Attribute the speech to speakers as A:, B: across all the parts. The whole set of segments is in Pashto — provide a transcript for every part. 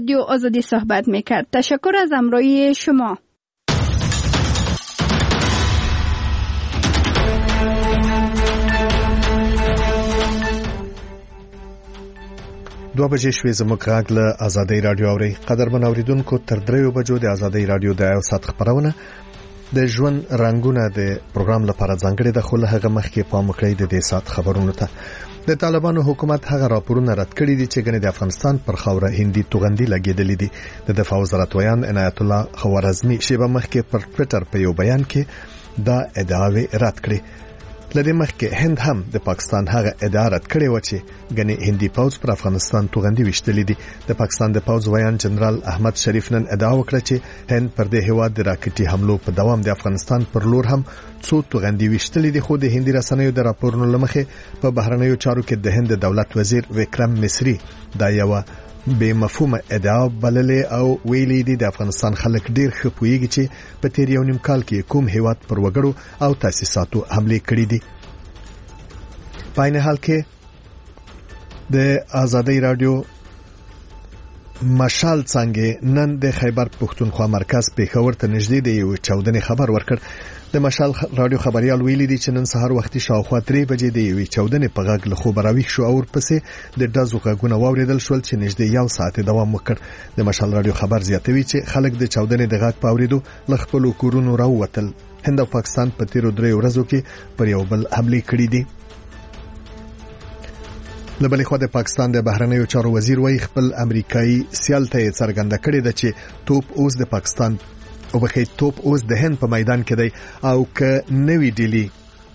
A: رادیو آزادی صحبت میکرد. تشکر از همراهی شما.
B: 2 بجې شوې زموږ غږ له آزادۍ رادیو اوري. قدرمن اوریدونکو تر 3 بجو د آزادۍ رادیو د یو ساعت خبرونه د ژوند رنگونه د پروګرام لپاره ځانګړي د خله هغه مخکې پام وکړئ د دې ساعت خبرونو ته. د طالبانو حکومت هغه راپورونه رد کړي دي چې ګنې د افغانستان پر خاوره هندي توغندي لګېدلې دي. د دفاع وزارت ویان عنایت الله خوارزمي شیبه مخکې پر ټوئیټر په یو بیان کې دا ادعاوې رد کړې. لدې مخکې هند هم د پاکستان هغه ادعا رد کړې و چې ګنې هندي پوځ پر افغانستان توغندي وشتلې دي. د پاکستان د پوځ ویان جنرال احمد شریف نن ادعا وکړه چې هند پر دې هیواد د راکټي حملو په دوام د افغانستان پر لور هم څو توغندي وشتلې دي. خو د هندي رسنیو د راپورونو لمخې په بهرنیو چارو کې د هند دولت وزیر وکرم مصری دا یو به مفهومه ادعا بللې او ویلې دي د افغانستان خلک ډیر ښه پوهیږي چې په تیر یو نیم کال کې کوم هیواد پر وګړو او تاسیساتو حمله کړې دي. په عین حال کې د آزادۍ رادیو مشال څنګه نن د خیبر پښتونخوا مرکز پیښور ته نږدې د یو چاودنې خبر ورکړ. د مشال رادیو خبريال ویلي دي چې نن سهار وختي شاوخوا 3 بجې د یو چاودنې په غږ له خوب راويښ شو او ورپسې د ډزو غږونه واوریدل شول چې نږدې یو ساعت دوام وکړ. د مشال رادیو خبر زیاتوي چې خلک د چاودنې د غږ په اوریدو له خپل کورونو راووتل. هند او پاکستان په تیرو 3 ورځو کې پر یو بل حمله کړې دي. لبلې خو د پاکستان د بهرنیو چارو وزیر وای خپل امریکایي سیال ته څرګنده کړې ده چې توپ اوس د پاکستان او بخې توپ اوس د هند په میدان کې دی او که نوې ډیلی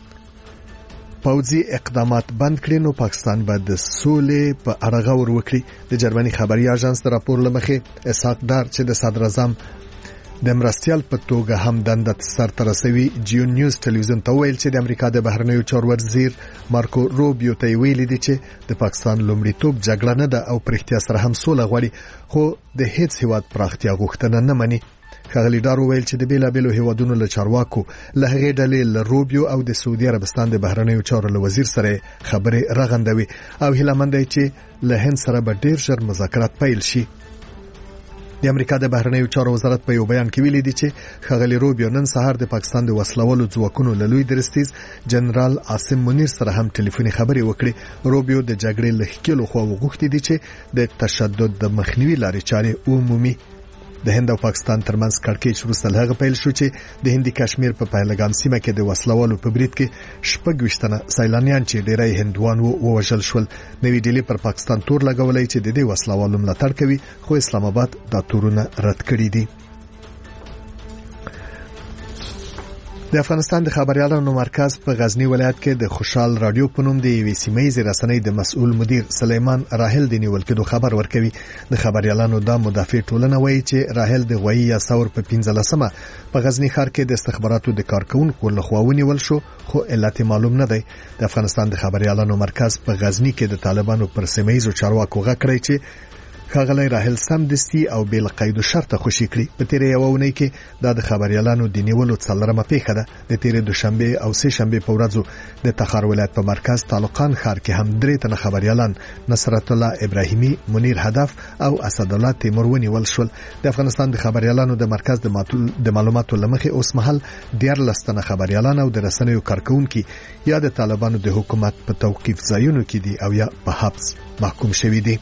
B: پوځي اقدامات بند کړي نو پاکستان به د سولې په اړه غور وکړي. د جرمني خبري اژانس د راپور لمخې اسحاق دار چې د صدر اعظم د مرستيال په توګه هم دنده سرته رسوي جیو نیوز ټلویزیون ته ویل چې د امریکا د بهرنیو چارو وزیر مارکو روبیو ته ویل دي چې د پاکستان لومړیتوب جګړه نه ده او پرختیا سره هم سوله غواړي خو د هیڅ هیواد پراختیا غوښتنه نه مني. خغلی دار ویل چې د بیلابیلو هیوادونو له چارواکو له هغې ډلې له روبیو او د سعودي عربستان د بهرنیو چارو له وزیر سره خبرې رغندوي او هیله مند دی چې له هند سره به ډیر ژر مذاکرات پیل شي. د امریکا د بهرنیو چارو وزارت په یو بیان کې ویلي دي چې خغلی روبیو نن سهار د پاکستان د وسلوالو ځواکونو له لوی درستیز جنرال عاصم منیر سره هم ټلیفوني خبرې وکړې. روبیو د جګړې لخکلو خو وغوښتي دي چې د تشدد د مخنیوي لارې چارې عمومي. د هند او پاکستان ترمنځ کړکېچ وروسته هغه پیل شو چې د هندي کشمیر په پهلګام سیمه کې د وسلوالو په برید کې 26 سیلانیان چې ډیری هندوان ووژل شول. نوې ډیلی پر پاکستان تور لګولای چې د دې وسلوالو ملاتړ کوي خو اسلام آباد دا تورونه رد کړی دي. د افغانستان د خبريالانو مرکز په غزنی ولایت کې د خوشحال رادیو په نوم د یوې سیمایي رسنۍ د مسؤل مدیر سلیمان راهل د نیول کېدو خبر ورکوي. د خبريالانو د مدافع ټولنه وایي چې راهل د غوي یا ثور په 15مه په غزنی ښار کې د استخباراتو د کارکونکو لخوا ونیول شو خو علت معلوم نه دی. د افغانستان د خبريالانو مرکز په غزنی کې د طالبانو پر سیمایي چارواکو غږ کړی چې خغلی راهل سم دستی او بل قید شرط خوشی کړی. په تیر یو ونې کې د خبريالانو د نیولو څلرمه پیښه ده. د تیر دوشنبه او سه شنبه په ورځو د تخار ولایت په مرکز تعلقان ښار کې هم 3 تنه خبريالان نصرت الله ابراهیمی، منیر هدف او اسد الله تیمور ونیول شول. د افغانستان د خبريالانو د مرکز د معلوماتو لمخې اوس مهال 14 تنه خبريالان او د رسنیو کارکونکو یا د طالبانو د حکومت په توقيف ځایونو کې دي او یا په حبس محکوم شوي دي.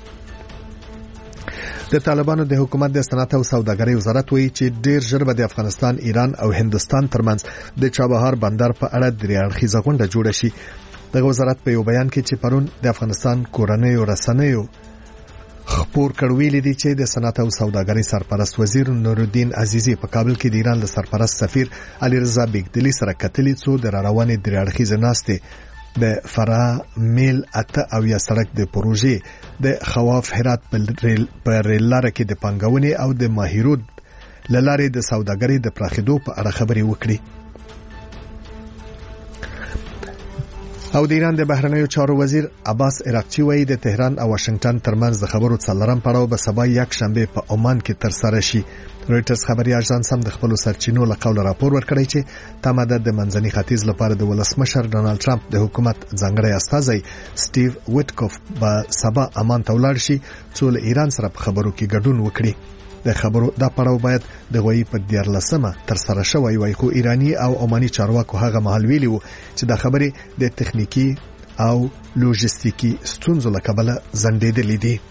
B: د طالبانو د حکومت د صنعت او سوداګرۍ وزارت وایي چې ډیر ژر به د افغانستان، ایران او هندستان ترمنځ د چابهار بندر په اړه درې اړخیزه غونډه جوړه شي. د وزارت په یو بیان کې چې پرون د افغانستان کورنیو رسنیو خبر کړویل دي چې د صنعت او سوداګرۍ سرپرست وزیر نورالدین عزیزی په کابل کې د ایران له سرپرست سفیر علی رضا بیگدلی سره کتلې څو د روانې درې اړخیزه ناستې د فرا میل اته او یا سړک د پروژې د خواف هرات په ریل لار کې د پنګونې او د ماهیرود لاره د سوداګرۍ د پراخېدو په اړه خبرې وکړي. او د ایران د بهرنیو چارو وزیر عباس عراقچی وایي د تهران او واشنگټن ترمنځ د خبرو څلورم پړاو به سبا یک شنبه په عمان کې تر سره شي. رويټرز خبري اژانس هم د خپل سرچینو له قوله راپور ورکړی چې تمه ده د منځني ختیځ لپاره د ولسمشر ډونالد ټرمپ د حکومت ځانګړی استازی سټیو وټکوف به سبا عمان ته ولاړ شي چې له ایران سره په خبرو کې ګډون وکړي. د خبرو دا پړاو باید د غوي په 14مه تر سره شوی وای، خو ایرانی او عماني چارواکو هغه مهال ویلي وو چې د خبرې د تخنیکی او لوجستیکی ستونزو له کبله ځنډېدلې دي.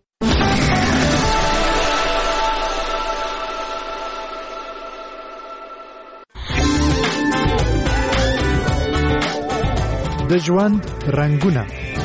C: د ژوند رنگونه.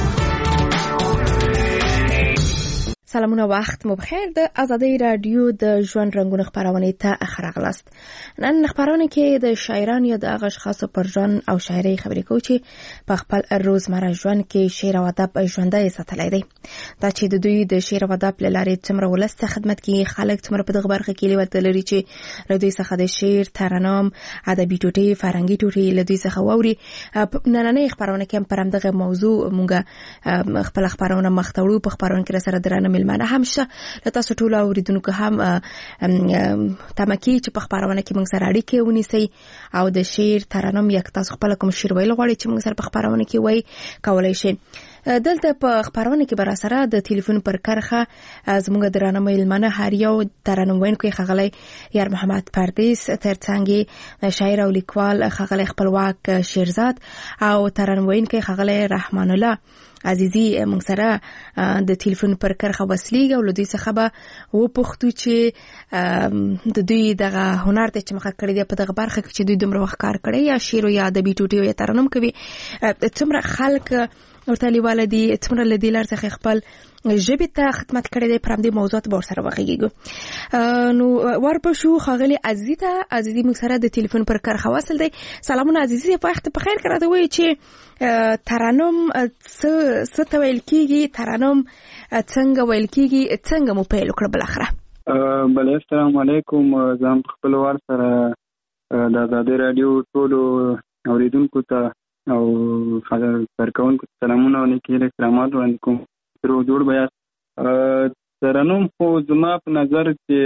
D: سلامونه، وخت مو بخیر. د آزادۍ رادیو د ژوند رنگونه خبرونه ته راغلاست. نن خبرونه کې د شاعرانو یا د اشخاصو پر ژوند او شاعري خبرې کوو چې په خپل روزمره ژوند کې شعر او ادب ژوندۍ ساتلی دی. دا چې د دوی د شعر او ادب له لارې څومره ولس ته خدمت کوي، خلک څومره په دغه برخه کې لیوالتیا لري چې له دوی څخه د شعر، ترانم، ادبي ټوټې، فرهنګي ټوټې له دوی څخه واوري. نننۍ خبرونه کې هم پر همدغه موضوع مونږ خپل خبرونه مختوړو. په خبرونه کې سره درانه معنی همشه تاسو ټول اوریدونکو هم تمکی چې په خبرونه کې موږ سره اړیکې ونیسي او د شعر، ترانم یا تاسو خپل کوم شعر ویل غواړئ چې موږ سره په خبرونه کې وای کولای شئ. دلته په خبرونه کې بر سره د ټلیفون پر کرخه زموږ درانه مېلمانه هر یو ترانم وینکو خغلی یار محمد پردیس، ترڅنګ شاعر او لیکوال خغلی خپلواک شیرزاد او ترانم وینکو خغلی رحمان الله عزیزی موږ سره د ټلیفون پر کرخه وسلیږي او لدی څخه به و پښتو چې د دوی دغه هنر ته چې مخه کړی دی په دغه برخه کې چې دوی دومره وخت کار کړی یا شعر یا ادبي ټوټې یا ترانم کوي، څومره خلک ورته لیواله دي، څومره لدی لار څخه خپل ژبې ته خدمت کړی دی. پر همدې موضوعات به ورسره وغږیږو. نو ورپښو ښاغلي عزیزي موږ سره د ټلیفون پر کرخه وصل دی. سلامونه عزیزي، په وخت په خیر کې راته وایي چې ترانم څه ته ویل کېږي، ترانم څنګه ویل کېږي، څنګه مو پیل وکړه بالاخره؟
E: بله، السلام علیکم. زه په خپل وار سره د آزادۍ رادیو ټولو اوریدونکو ته او کارکوونکو ته سلامونه او نیکې احترامات وړاندې کوم. جوړ بیاست. ترانم خو زما په نظر چې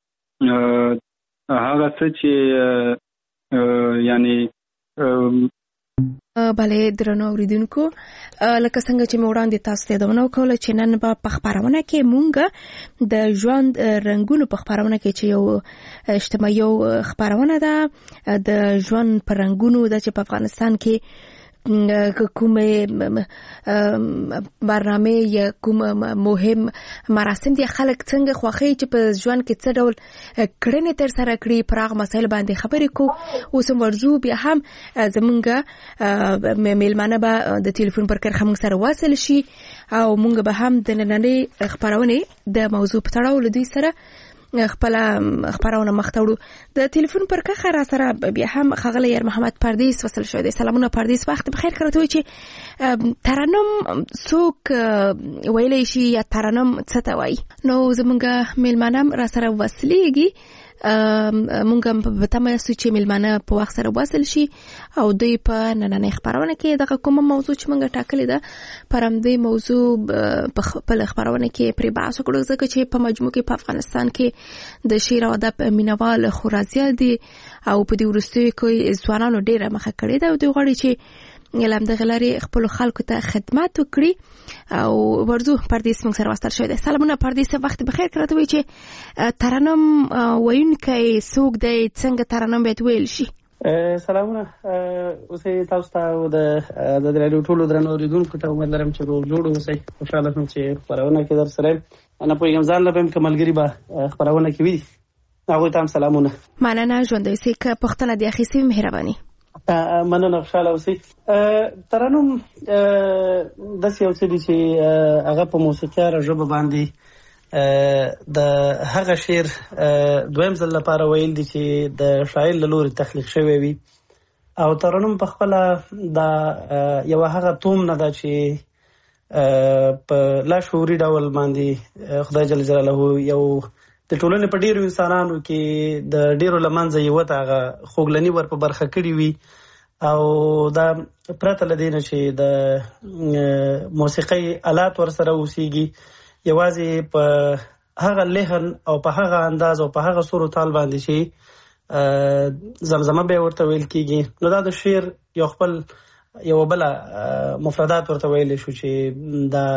E: هغه څه چې یعنی
D: بله درنو اوریدونکو، لکه څنګه چې مې وړاندې تاسو ته یادونه وکړه چې نن به په خبرونه کې مونږ د ژوند رنګونو په خبرونه کې چې یو اجتماعي خبرونه ده د ژوند پر رنګونو ده چې په افغانستان کې کومه برنامه یا کوم مهم مراسم دي، خلک څنګه خوښي چې په ژوند کې څه ډول کړنې تر سره کړي، پراغ مسایل باندې خبرې کو. اوس ورجو بیا هم زمونږ میلمانه به د ټلیفون پر کرخه موږ سره واصل شي او موږ به هم د نننۍ خبرونه د موضوع په تړاو له دوی سره خپل خبرونه مختوړو. د ټلیفون پر کرخه را سره بیا هم خغلی یار محمد پردیس وصل شوی دی. سلامونه پردیس، وخت بخیر. کړه چې ترانم څوک ویلی شي یا ترانم څه ته وایي؟ نو زمونږ میلمانه را سره وصلیږي. مونږ په تمه یو چې میلمانه په وخت سره وصل شي او دوی په نننۍ خبرونه کې دغه کومه موضوع چې مونږ ټاکلې ده پر همدې موضوع په خپل خبرونه کې پرې بحث وکړو، ځکه چې په مجموع کې په افغانستان کې د شعر او ادب مینوال خورا زیات دي او په دې وروستیو کې ځوانانو ډېره مخه کړې ده او دوی غواړي چې دغه لارې خپل خلکو ته خدمت وکړي. او ورځو پردیس موږ سره واستل شوی دی. سلامونه پردیس، وخت بخیر. کړه وایي چې ترانم ویونکی څوک دی، څنګه ترانم باید ویل شي؟
F: سلامونه. اوسې تاسو ته د رادیو ټولو درنو اوریدونکو ته امید لرم چې جوړ اوسئ. خوشاله یم چې خبرونه کې در سره نه پوهېږم ځان لپاره کوم ملګري به خبرونه کوي. هغوی ته هم سلامونه. مننه. ژوندی اوسئ. که پوښتنه دې اخیستې وي مهرباني. مننه. خوشاله اوسئ. ترانم داسې یو څه دي چې هغه په موسیقي ژبه باندې د هغه شعر دویم ځل لپاره ویل دي چې د شاعر له لوري تخلیق شوی وي او ترانم په خپل د یو هغه توم نه ده چې په لا شعوري ډول باندې خدای جل جلاله یو د ټولنې په ډیرو انسانانو کې د ډیرو لمنځه یو ته هغه خوګلنی ور په برخه کړی وي او دا پرته لدینه چې د موسیقي آلات ورسره اوسېږي یوازې په هغه لحن او په هغه انداز او په هغه سور او تال باندې چې زمزمه به ورته ویل کېږي. نو دا د شعر یو خپل یو بل مفردات ورته ویل شو چې دا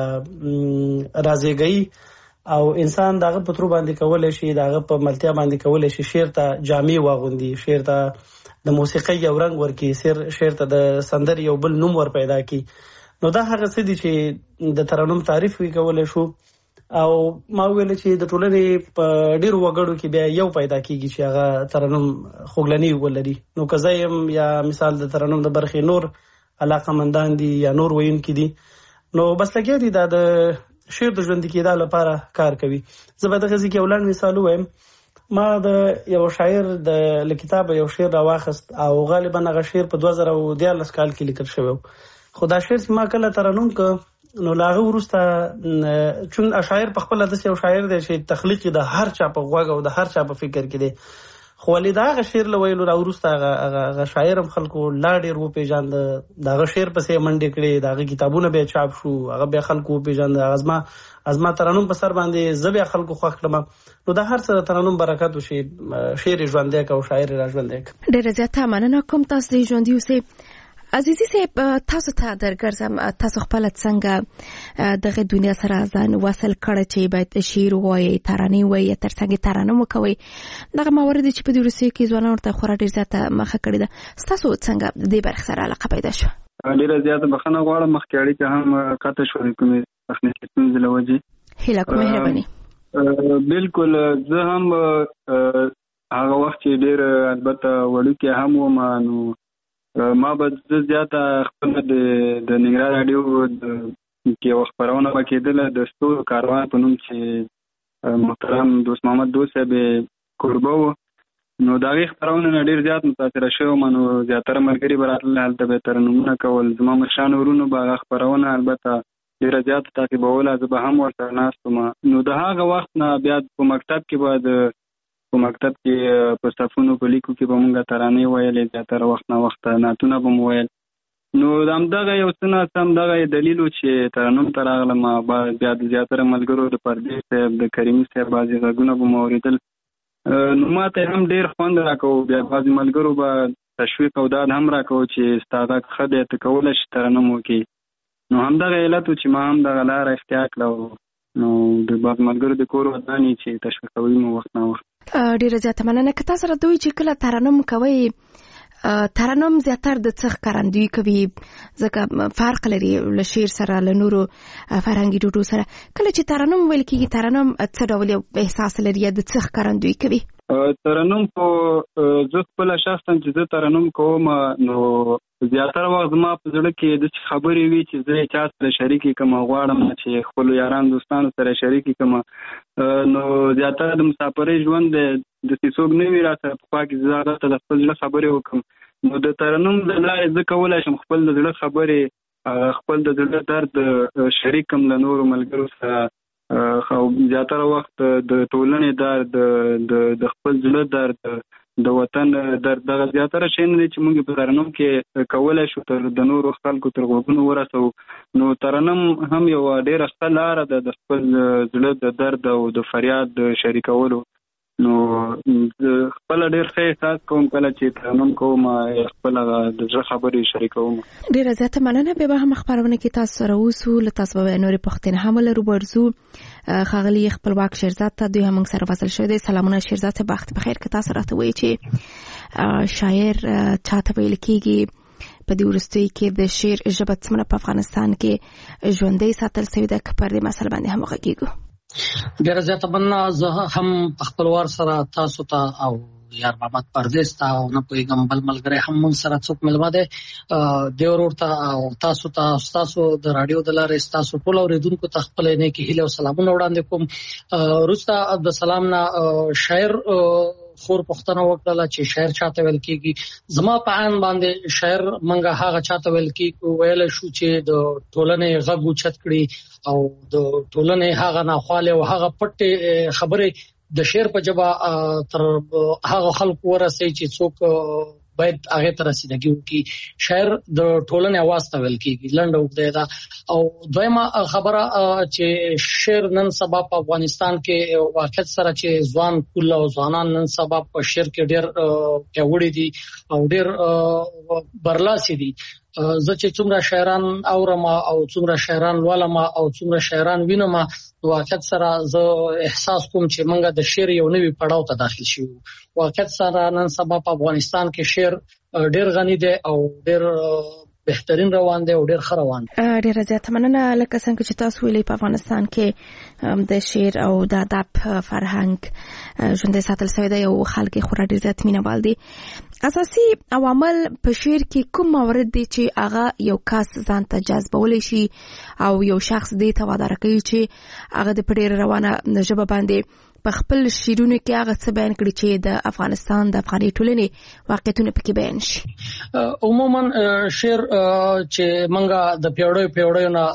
F: رازیګي او انسان داغه په تر باندې کولای شي داغه په ملتیا باندې کولای شي شعر ته جامع واغوندي، شعر ته د موسیقي یو رنگ ورکي، شعر ته د سندر یو بل نوم ور پیدا کی. نو دا هغه څه دي چې د ترنم تعریف وی کولای شو او ما ویل چې د ټولنې په ډیرو وګړو کې بیا یو پیدا کیږي چې هغه ترنم خوګلنی ولري. نو کزایم یا مثال د ترنم د برخې نور علاقه مندان دي یا نور وین کې دي نو بس لګیا دي دا د شعر د ژوند کېدا لپاره کار کوي. زه به دغه ځکه ولر مثال وایم. ما د یو شاعر د کتاب یو شعر راواخست او غالبا هغه شعر په 2013 کال کې لیکل شوی. خدا شعر ما کله ترنم ک نو لاغه ورسته چون اشاعر په خپل د یو شاعر دی چې تخلیق د هر چا په غوږ او د هر چا په فکر کې دی. خو ولې دا شعر لویلو را ورسته هغه شاعر هم خلکو لا ډیر و پیژاند، دا شعر پسې منډې کړې، دا کتابونه به چاپ شو، هغه به خلکو پیژاند. ازما ترنم په سر باندې زبیا خلکو خوښ کړم. نو دا هر څه ترنم برکت وشي، شعر ژوندې کا او شاعر را ژوندې.
D: ډیر زیاته مننه کوم تاسو د ژوندۍ اوسئ. عزیزي صاحب تاسو ته درګرځم، تاسو خپل څنګه دغه دنیا سره ځان وصل کړی چې باید شعر وایي، ترانې وایي، ترڅنګ ترانه وکوي. دغه موارد چې په دې روسیې کې ځوانان ورته خورا ډیر زیاته مخه کړې ده. تاسو څنګه د دې برخې سره علاقه پیدا شو؟
E: ډیره زیاته بخښنه غواړم، مخکې اړیکه هم قطع شوې کومې تخنیکي ستونزې له وجې.
D: هیله کوم مهرباني.
E: بالکل زه هم هغه وخت چې ډیر البته وړوکی هم وم، نو ما به زیاته خپل د ننګرهار راډیو کې یوه خپرونه به کېدله د ستورو کاروان په نوم چې محترم دوست محمد دوست صاحب کوربه و. نو د هغې خپرونه نه ډېر زیات متاثره شوی وم. نو زیاتره ملګري به راتلل، هلته به یې ترنمونه کول. زما مشرانو ورونو به هغه خپرونه البته ډېره زیاته تعقیبوله، زه به هم ورسره ناست وم. نو د هغه وخت نه بیا په مکتب کې به په صفونو په لیکو کې به مونږ ترانې ویلې، زیاتره وخت نه وخت نعتونه به مو ویل. نو همدغه یو څه نه همدغه دلیل و چې ترنم ته راغلم. بیا د زیاتره ملګرو د پردیس صاحب، د کریمي صاحب بعضې غږونه به مو اورېدل. نو ما ته هم ډېر خوند راکوو. بیا بعضې ملګرو به تشویق او داد هم راکوو چې ستا غږ ښه دی، ته کولی شې ترنم وکړې. نو همدغه علت و چې ما هم دغه لاره اختیار کړه. نو د بعض ملګرو د کور ودانې چې تشویقوي مو وخت نه وخت.
D: ډیره زیاته مننه. که تاسو راته وایئ چې کله ترنم کوئ، ترنم زیاتره د څه ښکارندویي کوي؟ ځکه فرق لري له شعر سره، له نورو فرهنګي ډوډو سره. کله چې ترنم ویل کېږي، ترنم څه ډول یو احساس لري یا د څه ښکارندویي کوي؟
E: ترنم خو زه خپله شخصا چې زه ترنم کوم، نو زیاتره وخت زما په زړه کې داسې خبرې وي چې زه یې چا سره شریکې کړم، غواړم چې خپلو یارانو دوستانو سره شریکې کړم. نو زیاتره د مسافرۍ ژوند داسې څوک نه وي را سره په خوا کې، زه هغه ته د خپل زړه خبرې وکړم. نو د ترنم د لارې زه کولی شم خپل د زړه خبرې، خپل د زړه درد شریک کړم له نورو ملګرو سره. زیاتره وخت د ټولنې درد، د خپل زړه درد، د وطن درد، دغه زیاتره شی نه دی چې موږ په ترنم کې کولی شو تر د نورو خلکو تر غوږونو ورسوو. نو ترنم هم یوه ډېره ښه لاره ده د خپل زړه د درد او د فریاد د شریکولو. نو خپل ډېر ښه احساس کوم کله چې ترنم کوم، خپل د زړه خبرې شریکوم.
D: ډېره زیاته مننه. بیا به هم خپرونه کې تاسو سره اوسو، له تاسو به نورې پوښتنې هم ولرو. ورځو ښاغلي خپلواک شیرزاد ته، دوی هم موږ سره وصل شوی دی. سلامونه شیرزاد ته، وخت بخیر. که تاسو راته وایئ چې شاعر چاته ویل کېږي په دې وروستیو کې د شعر ژبه څومره په افغانستان کې ژوندۍ ساتل سوې ده، که پر دې مسله باندې هم وغږېږو؟
G: ډېره زیاته مننه. زه هم په خپل وار سره تاسو ته او یار محمد پردیس ته او نه پوهېږم بل ملګری هم موږ سره څوک مېلمه دی، دې ورور ته او تاسو ته ستاسو د راډیو د لارې ستاسو ټول اورېدونکو ته خپلې نیکې هیلې او سلامونه وړاندې کوم. وروسته د سلام نه شاعر خور پوښتنه وکړله چې شاعر چاته ویل کېږي. زما په عین باندې شاعر منګه هغه چاته ویل کېږي ویلی شو چې د ټولنې غږ اوچت کړي او د ټولنې هغه ناخوالې او هغه پټې خبرې د شعر په ژبه تر هغه خلکو ورسوي چې څوک باید هغه ته رسیدګي وکړي. شاعر د ټولنې आवाज ته ویل کیږي، لنډه وګړه ده. او دویمه خبره چې شعر نن سبا په افغانستان کې واقعیت سره چې ځوان کول او ځوانان نن سبا په شعر کې ډېر پیاوړي دي او ډېر برلاسي دي. زه چې څومره شاعران اورم او څومره شاعران ولما او څومره شاعران وینم، واقعیت سره زه احساس کوم چې موږ د شعر یو نوی پړاو ته داخل شو. واقعیت سره نن سبا په افغانستان کې شعر ډېر غني دی او ډېر بهترین روان دی او ډېر ښه روان دی.
D: ډېر زیات مننه. لکه څنګه چې تاسو ویلي په افغانستان کې د شعر او د ادب فرهنګ ژوندی ساتل شوی دی او خلک خورا ډېر زیات مینه وال دي. اساسي عوامل په شعر کې کوم موارد دي چې هغه یو کس ځان ته جذبولی شي او یو شخص دې ته وادار کوي چې هغه د ډېر روانه ژبه باندې په خپل شعرونو کې هغه څه بیان کړي چې د افغانستان د افغاني ټولنې واقعیتونه پکې بیان شي؟
G: عموما شعر چې منګه د پیوړیو نه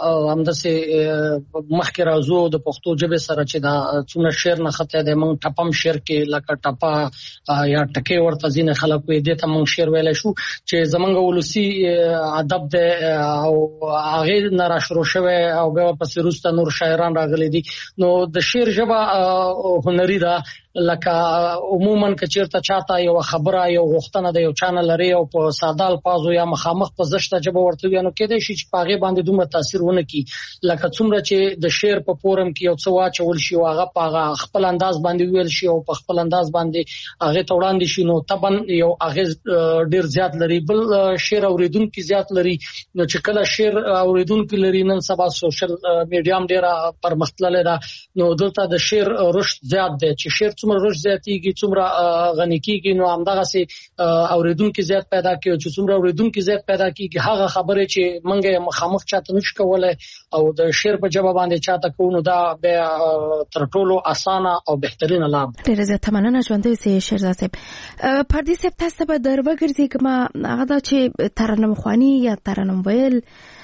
G: همداسې مخکې راځو د پښتو ژبې سره چې دا څومره شعر نه خطه دی. موږ ټپم شعر کې لکه ټپه یا ټکي ورته ځینې خلک وي دې ته موږ شعر ویلی شو چې زمونږ ولسي ادب دی او هغې نه را شروع شوی او بیا پسې وروسته نور شاعران راغلي دي. نو د شعر ژبه هنري ده. لکه عموما که چیرته چاته یو خبره یو غوښتنه د یو چانه لري او په ساده الفاظو یا مخامخ په زشته ژبه ورته وي، نو کېدای شي چې په هغې باندې دومره تاثیر ونه کړي. لکه څومره چې د شعر په فورم کې یو څه واچول شي او هغه په هغه خپل انداز باندې ویل شي او په خپل انداز باندې هغې ته وړاندې شي، نو طبعا یو اغېز ډېر زیات لري. بل شعر اورېدونکي زیات لري. نو چې کله شعر اورېدونکي لري، نن سبا سوشل میډیا هم ډېره پرمختللې ده، نو دلته د شعر رشد زیات دی. چې شعر څومره رشد زیاتېږي څومره غني کېږي، نو همدغسې اورېدونکي زیات پیدا کېږي. چې څومره اورېدونکي زیات پیدا کېږي، هغه خبرې چې موږ یې مخامخ چاته نشو کولی او د شعر په ژبه باندې چاته کوو، نو دا بیا تر ټولو اسانه او بهترینه لار ده.
D: ډېره زیاته مننه ژوندی اوسئ شیرزاد صاحب. پردي صاحب تاسو ته به در وګرځېږم، هغه دا چې ترنم خواني یا ترنم ویل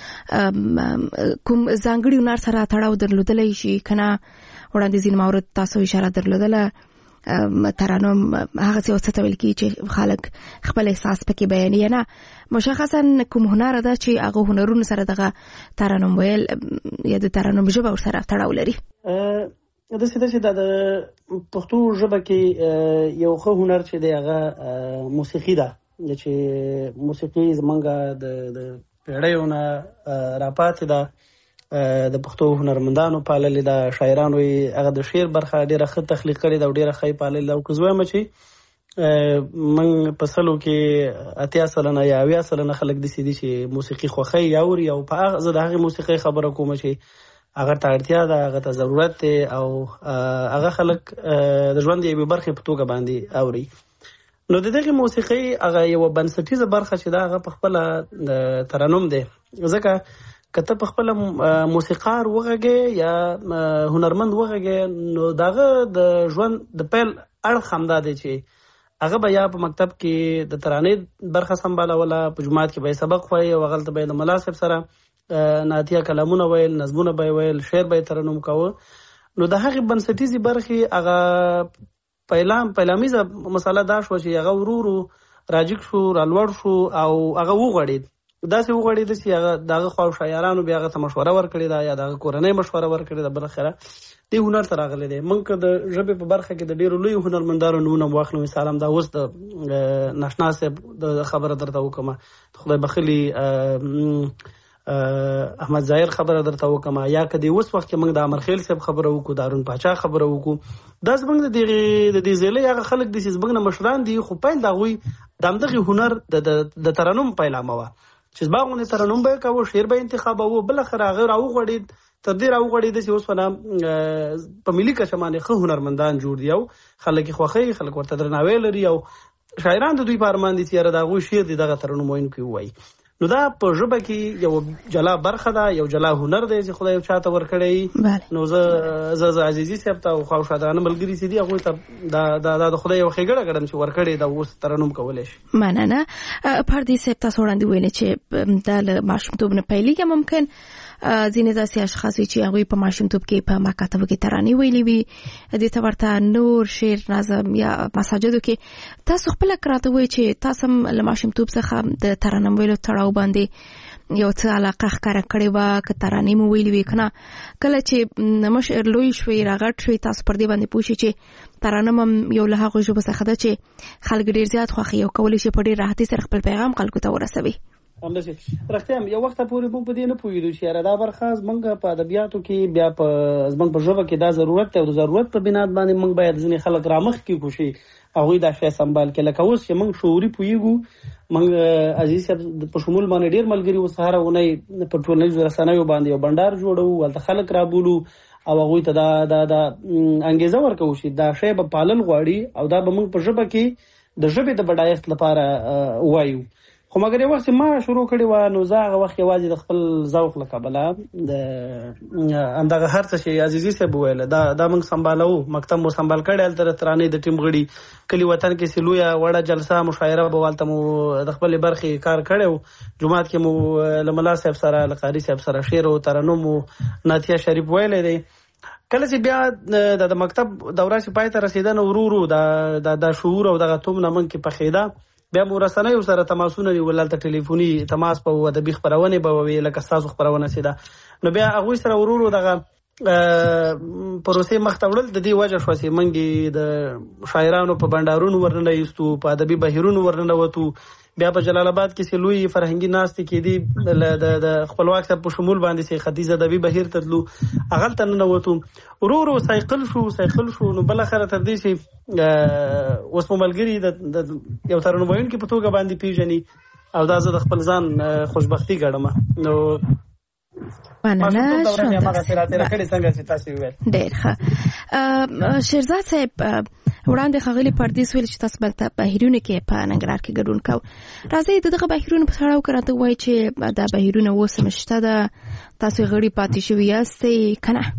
D: کوم ځانګړي هنر سره تړاو درلودلی شي که نه؟ وړاندې ځینې موارد تاسو اشاره درلودله. ترنم هغه څه ته ویل کېږي چې خلک خپل احساس پکې بیانوي، نه مشخصا کوم هنر ده چې هغه هنرونو سره دغه ترنم ویل یا د ترنم ژبه ورسره تړاو لري؟
F: داسې ده چې دا د پښتو ژبه کې یو ښه هنر چې دی هغه موسیقي ده. چې موسیقي زمونږ د پیړیو نه راپاتې ده، د پښتو هنرمندانو پاللې ده، شاعرانو یې هغه د شعر برخه ډېره ښه تخلیق کړې ده او ډېره ښه یې پاللې ده. او که زه وایم چې موږ په سلو کې 80 سلنه یا 90 سلنه خلک داسې دي چې موسیقي خوښوي یا اوري، او په زه د هغې موسیقۍ خبره کوم چې هغه ته اړتیا ده، هغه ته ضرورت دی او هغه خلک د ژوند یوې برخې په توګه باندې اوري. نو د دغې موسیقۍ هغه یوه بنسټیزه برخه چې ده هغه په خپله ترنم دی. ځکه که ته په خپله موسیقار وغږې یا هنرمند وغږې، نو د هغه د ژوند د پیل اړخ همدا دی چې هغه به یا په مکتب کې د ترانې برخه سنبالوله، په جومات کې به یې سبق وایي او هغلته به یې د ملا صاحب سره نعتیه کلامونه ویل، نظمونه به یې ویل، شعر به یې ترنم کوه. نو د هغې بنسټیزې برخې هغه پیلامیزه مسله دا شوه چې هغه ورو ورو راجګ شو، رالوړ شو او هغه وغوړېد. داسې وغوړېده چې هغه د هغه خوا شاعرانو بیا هغه ته مشوره ورکړې ده یا د هغه کورنۍ مشوره ورکړې ده. بالاخره دې هنر ته راغلی دی. موږ که د ژبې په برخه کې د ډېرو لویو هنرمندانو نومونه واخلو، مثال هم دا اوس د ناشنا صاحب د خبره درته وکړم، خدای بخلي احمد ظاهر خبره درته وکړم، یا که د اوس وخت کې موږ د امرخیل صاحب خبره وکړو، د هارون پاچا خبره وکړو، دا زموږ د دې ضلعې هغه خلک دي چې زموږ نه مشران دي، خو پیل د هغوی د همدغې هنر د ترنم پیلامه وه چې زما ترنم به یې کوه، شعر به یې انتخابوه. بالاخره هغه راوغوړېد، تر دې راوغوړېده چې اوسپنه په ملي کچه باندې ښه هنرمندان جوړ دي او خلک یې خوښوي، خلک ورته درناوی لري او شاعران د دوی په ارمان دي چې یاره د هغوی شعر دي دغه ترنم ویونکي ووایي. نو دا په ژبه کې یو جلا برخه ده، یو جلا هنر دی چې خدای یو چاته ورکړی. نو زه عزیزي صاحب ته او خواوشادانه ملګري چې دي هغوی ته دا د خدای یو ښېګړه ګڼم چې ورکړی دا اوس ترنم کولی شي.
D: مننه. پردیس صاحب تاسو وړاندې ویلې چې دا له ماشومتوب نه پیلېږي، ممکن ځینې داسې اشخاص وي چې هغوی په ماشومتوب کې په مکاتبو کې ترانې ویلې وي، دې ته ورته نور شعر نظم یا مساجدو کې. تاسو خپله راته وایئ چې تاسو هم له ماشومتوب څخه د ترانم ویلو تړاو باندې یو څه علاقه ښکاره کړې وه، که ترانې مو ویلې وي که نه. کله چې مشر لوی شوئ راغټ شوئ تاسو پر دې باندې پوه شئ چې ترانم هم یو له هغو ژبو څخه ده چې خلک ډېر زیات خوښوي او کولی شي په ډېر راحتۍ سره خپل پیغام خلکو ته ورسوي.
F: همداسې رښتیا یو وخت پورې موږ په دې نه پوهېدو چې یاره دا برخه زموږ په ادبیاتو کې بیا زموږ په ژبه کې دا ضرورت دی او د ضرورت په بنیاد باندې موږ باید ځینې خلک رامخکې کړو چې هغوی دا شی سنبال کړي. لکه اوس چې موږ شعوري پوهېږو، موږ عزیز صاحب په شمول باندې ډېر ملګري اوس هره اونۍ په ټولنیزو رسنیو باندې یو بنډار جوړوو، هلته خلک رابولو او هغوی ته دا انګېزه ورکوو چې دا شی به پالل غواړي او دا به موږ په ژبه کې د ژبې د بډایښت لپاره ووایو. خو مګر یو وخت ما شروع کړې وه نو زه هغه وخت یوازې د خپل ذوق له کبله د همدغه هر څه چې عزیزي صاحب وویله دا موږ سنبالوو. مکتب مو سنبال کړی، هلته د ترانې د ټیم غړي کلي وطن کې چې لویه وړه جلسه مشاعره به هلته مو د خپلې برخې کار کړی و. جومات کې مو له ملا صاحب سره له قاري صاحب سره شعر او ترنم و نعتیه شریف ویلی دی. کله چې بیا د مکتب دوره چې پای ته رسېده نو ورو ورو دا شعور او دغه تومنه موږ کې پخېده. بیا مو رسنیو سره تماسونه نیول، هلته ټلیفوني تماس په ادبي خپرونې به ووي لکه ستاسو خپرونه چې ده. نو بیا هغوی سره ورو ورو دغه پروسې مخ ته وړل. د دې وجه شوه چې موږ د شاعرانو په بنډارونو ورننه ایستو، په ادبي بهیرونو ورننوتو. بیا په جلال آباد کې چې لوی فرهنګي ناستې کېدې د خپلواک صاحب په شمول باندې چې ختیځ ادبي بهیر ته تلو، هغلته ننوتو. ورو ورو سایقل شو نو بالاخره تر دې چې اوس مو ملګري د یو ترنم ویونکي په توګه باندې پیژني او دا زه د خپل ځان خوشبختي ګڼم. نو
D: مننه ډېر ښه. شیرزاد صاحب وړاندې ښاغلي پردیس ویل چې تاسو بل بهیرونه کې په ننګرهار کې ګډون کوو. راځئ د دغه بهیرونو په تړاو کې راته ووایئ چې دا بهیرونه اوس هم شته ده، تاسو یې غړي پاتې شوي یاستئ که نه؟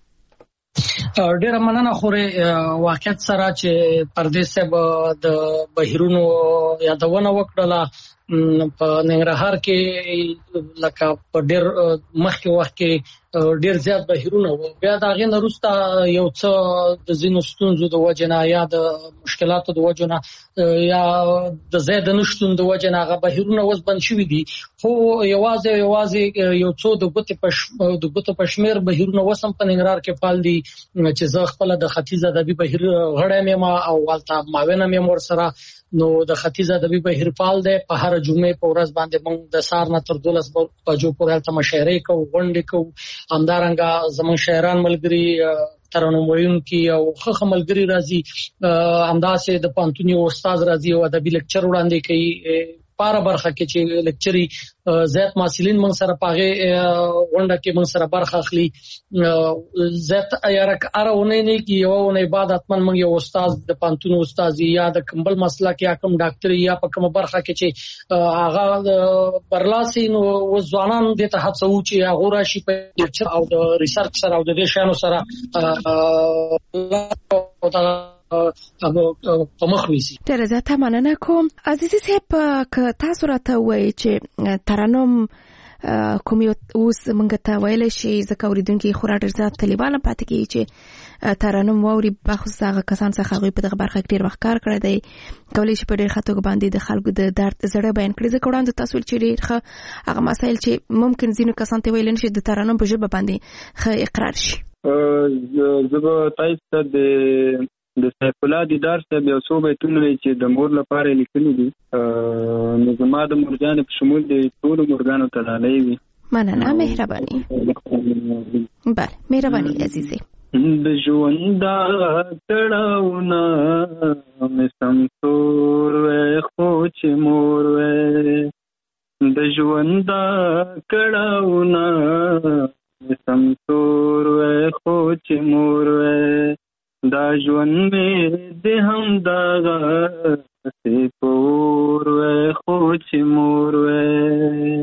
G: ډېره مننه. خورې واقعیت سره چې پردیس صاحب د بهیرونو یادونه وکړله په ننګرهار کې لکه په ډېر مخکې وخت کې ډېر زیات بهیرونه وو. بیا د هغې نه وروسته یو څه د ځینو ستونزو د وجې نه یا د مشکلاتو د وجو نه یا د ځای د نه شتون د وجې نه هغه بهیرونه اوس بند شوي دي. خو یوازې یو څو د ګوتو په شمېر بهیرونه اوس هم په ننګرهار کې فعال دي چې زه خپله د ختیځ ادبي بهیر غړی یم او هلته معاون هم یم ورسره. نو د ختیځ ادبي بهیر فعال دی. په هره جمعې په ورځ باندې موږ د سهار نه تر 12 بجو پورې هلته مشاعرې کوو، غونډې کوو. همدارنګه زموږ شاعران ملګري ترنم ویونکي او ښه ملګري راځي. همداسې د پوهنتون یو استاد راځي او ادبي لیکچر وړاندې کوي. پاره برخه کې چې لیکچري زیات محصلین موږ سره په هغې غونډه کې موږ سره برخه اخلي. زیات هره اونۍ نه کې یوه اونۍ بعد حتما موږ یو استاد د پوهنتون استاد یا د کوم بل مسلک یا کوم ډاکټر یا په کومه برخه کې چې هغه برلاسي نو اوس ځوانان دې ته هڅوو چې هغوی راشي په لیکچر او د ریسرچ سره او د دې شیانو سره په مخ ویسي.
D: ډېره زیاته مننه کوم. عزیزي صاحب که تاسو راته ووایئ چې ترنم کوم یو اوس موږ ته ویلی شي ځکه اورېدونکي خورا ډېر زیات طالبان هم پاتې کېږي چې ترنم واوري، بخصوص هغه کسان څخه هغوی په دغه برخه کې ډېر وخت کار کړی دی، کولی شي په ډېر ښه توګه باندې د خلکو د درد زړه بیان کړي. ځکه وړاندې تاسو ویل چې ډېر ښه هغه مسایل چې ممکن ځینو کسانو ته ویلی نه شي د ترنم په ژبه باندې ښه اقرار شي.
E: زه به تاسو ته د سیف الله دیدار صاحب یو څو بیتونه چې د مور لپاره لیکلي دي، نو زما د مورګانو په شمول د ټولو مورګانو ته ډالۍ وي.
D: مننه، مهرباني. بله مهرباني عزیزي.
E: د ژوند تړاوونه مې سمسور وی خو چې مور وی، د ژوند کړاوونه مې سمسور وی خو چې مور وی، دا ژوند مې د همدغه سې پور وی خو چې مور وی.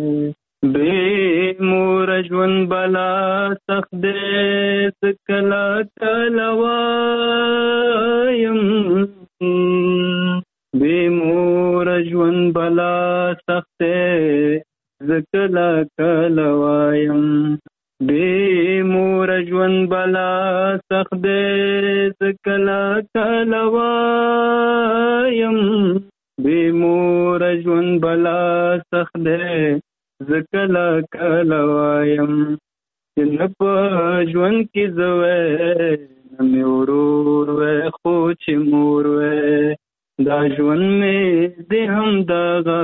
E: ژوند بلا سخته زکلا کلا وایم بے مور ژوند بلا سخته زکلا کلا وایم بے مور ژوند بلا سخته زکلا کلا وایم نه په ژوند کې زوی نه مې ورور وی خو چې مور وی دا ژوند مې د همدغه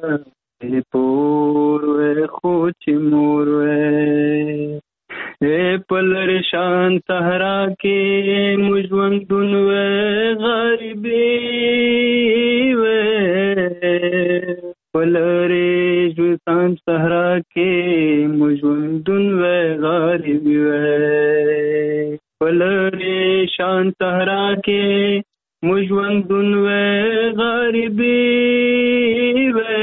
E: پور وی خو چې مور وی په لرې شان صحرا کې مو ژوندون وی غریبي وی په لرې شان صحرا کې مو ژوندون وی غریبي وی په لرې شان صحرا کې مو ژوندون وی غریبي وی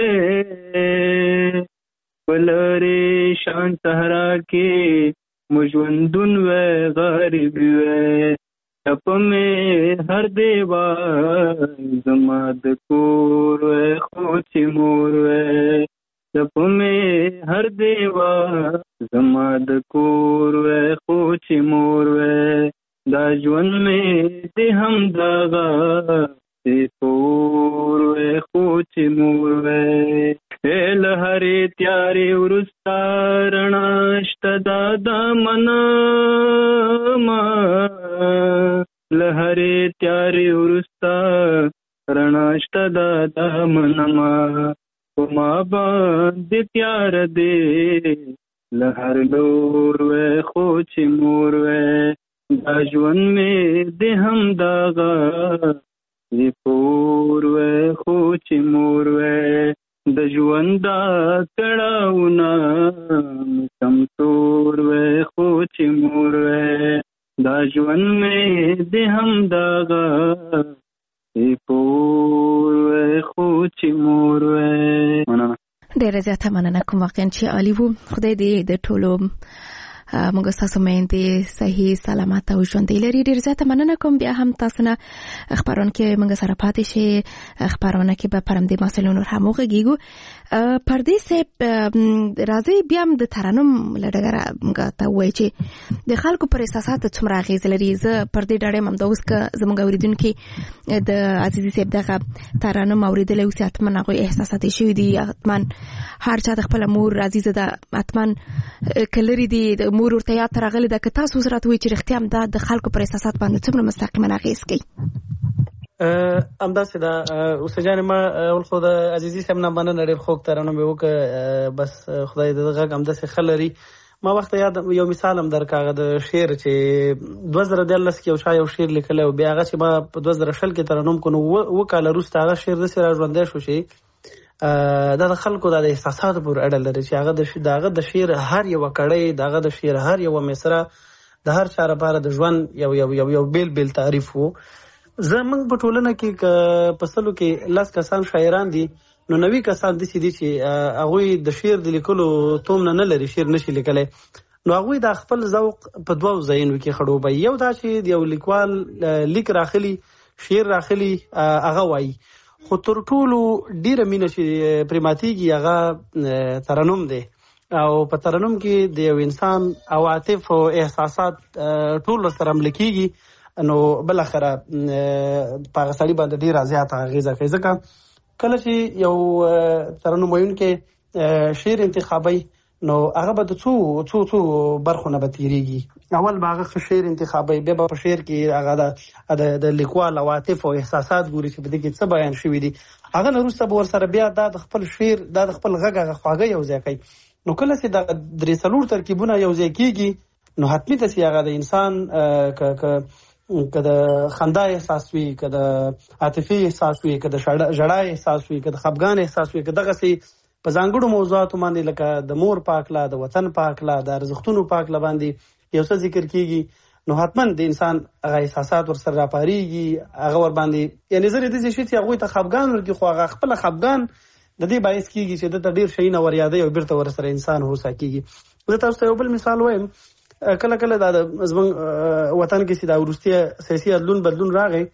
E: په لرې شان صحرا کې مو ژوندون وی غریبي وی ټپه مې هر دیوال زما د کور وی خو چې مور وی ټپه مې هر دیوال زما د کور وی خو چې مور وی دا ژوند مې د همدغه پور وی خو چې مور وی له هرې تیارې وروسته رڼا شته دا منمه له هرې تیارې وروسته رڼا شته دا منمه په ما باندې تیاره دی له هر لور وی خو چې مور وی دا ژوند مې د همدغه پور وی خو چې مور وی د ژوند دا کړاوونه سمتور وی خو چې مور وی دا ژوند مې د همدغه پور وی خو چې مور وی.
D: ډیره زیاته مننه کوم واقعا چې عالی وو. خدای دې د ټولو موږ تاسو مېندې صحیح سلامت او ژوند لري. ډیر زیاته مننه کوم. بیا هم تاسو نه خبرونه کې موږ سره پاتې شي خبرونه کې به پرم د مسلونو هم وګیګو پردې سه راځي بیا هم د ترنم لړګره موږ ته وایي چې د خلکو پر احساسات څومره غیز لري. زه پردې ډاړې مم د اوس ک زموږ اوریدونکو د عزیزي صاحب دغه ترنم اوریدل او ساتمن هغه احساسات شوي دي. اتمن هر چا د خپل مور عزیزه ده اتمن کلری دي مور ورته یا ترغله د که تاسو سره توي چې رښتیا هم د خلکو پر احساسات باندې څومره مستقیما اغیز کوي.
F: امداسه دا اوس جان ما ول خو د عزیزي سم نه باندې ډېر خوک ترنه مې وک بس خدای دې غږ امداسه خلري. ما وخت یاد یو مثال هم درکاغه د شعر چې 2013 کې یو شاعر شعر لیکل او بیا هغه چې ما په 2000 کې ترنم کو وکاله روسته هغه شعر د سره ژوندې شو شي دا د خلکو د احساسات پر اړه لري چې هغه د شعر هر یو کړي دغه د شعر هر یو مصره د هر چا لپاره د ژوند یو بیل تعریف وو. زمونږ په ټولنه کې پسلو کې لاس کسان شاعران دي نو نوې کسان دي چې هغه د شعر د لیکلو توم نه لري شعر نشي لیکلای نو هغه د خپل ذوق په دوه ځایونو کې خړوبای. یو دا چې یو لیکوال لیک راخلي شعر راخلي هغه وایي خو تر ټولو ډیره مینه چې پریماتیږي هغه ترنم دی او په ترنم کې د یو انسان عواطف او احساسات ټول سره ملکیږي نو بل اخره په غسړي باندې ډیره زیاته غیزه کوي. ځکه کله چې یو ترنم وایون کې شعر انتخابي نو هغه به د څو برخونه به تیریږي. اول به هغه شعر انتخابي بیا په شعر کې هغه د لیکوال عواطف او احساسات ګوري چې په دې کې څه بیان شوی دي. هغه وروسته به ورسره بیا د خپل شعر د خپل غږ خواږه یو ځای کوي. نو کله چې د درې څلور ترکیبونه یو ځای کیږي نو حتمی ته چې هغه د انسان کده خندا احساس وي کده عاطفي احساس وي کده ژړا احساس وي کده خفګان احساس وي کده غسي په ځانګړو موضوعاتو باندې لکه د مور پاکلا د وطن پاکلا د ارزښتونو پاکلا باندې یو څه ذکر کیږي نو حتما د انسان هغه احساسات ورسره راپاریږي هغه ور باندې یعنی زه دې شي چې هغه ته خفګان ورکی خو هغه خپل خفګان د دې باعث کیږي چې د ډیر شي نه ور یادې او بیرته ورسره انسان هوسا کیږي. زه تاسو ته یو بل مثال وایم. کله د زمون وطن کې سیده ورستي سیاسي بدلون راغی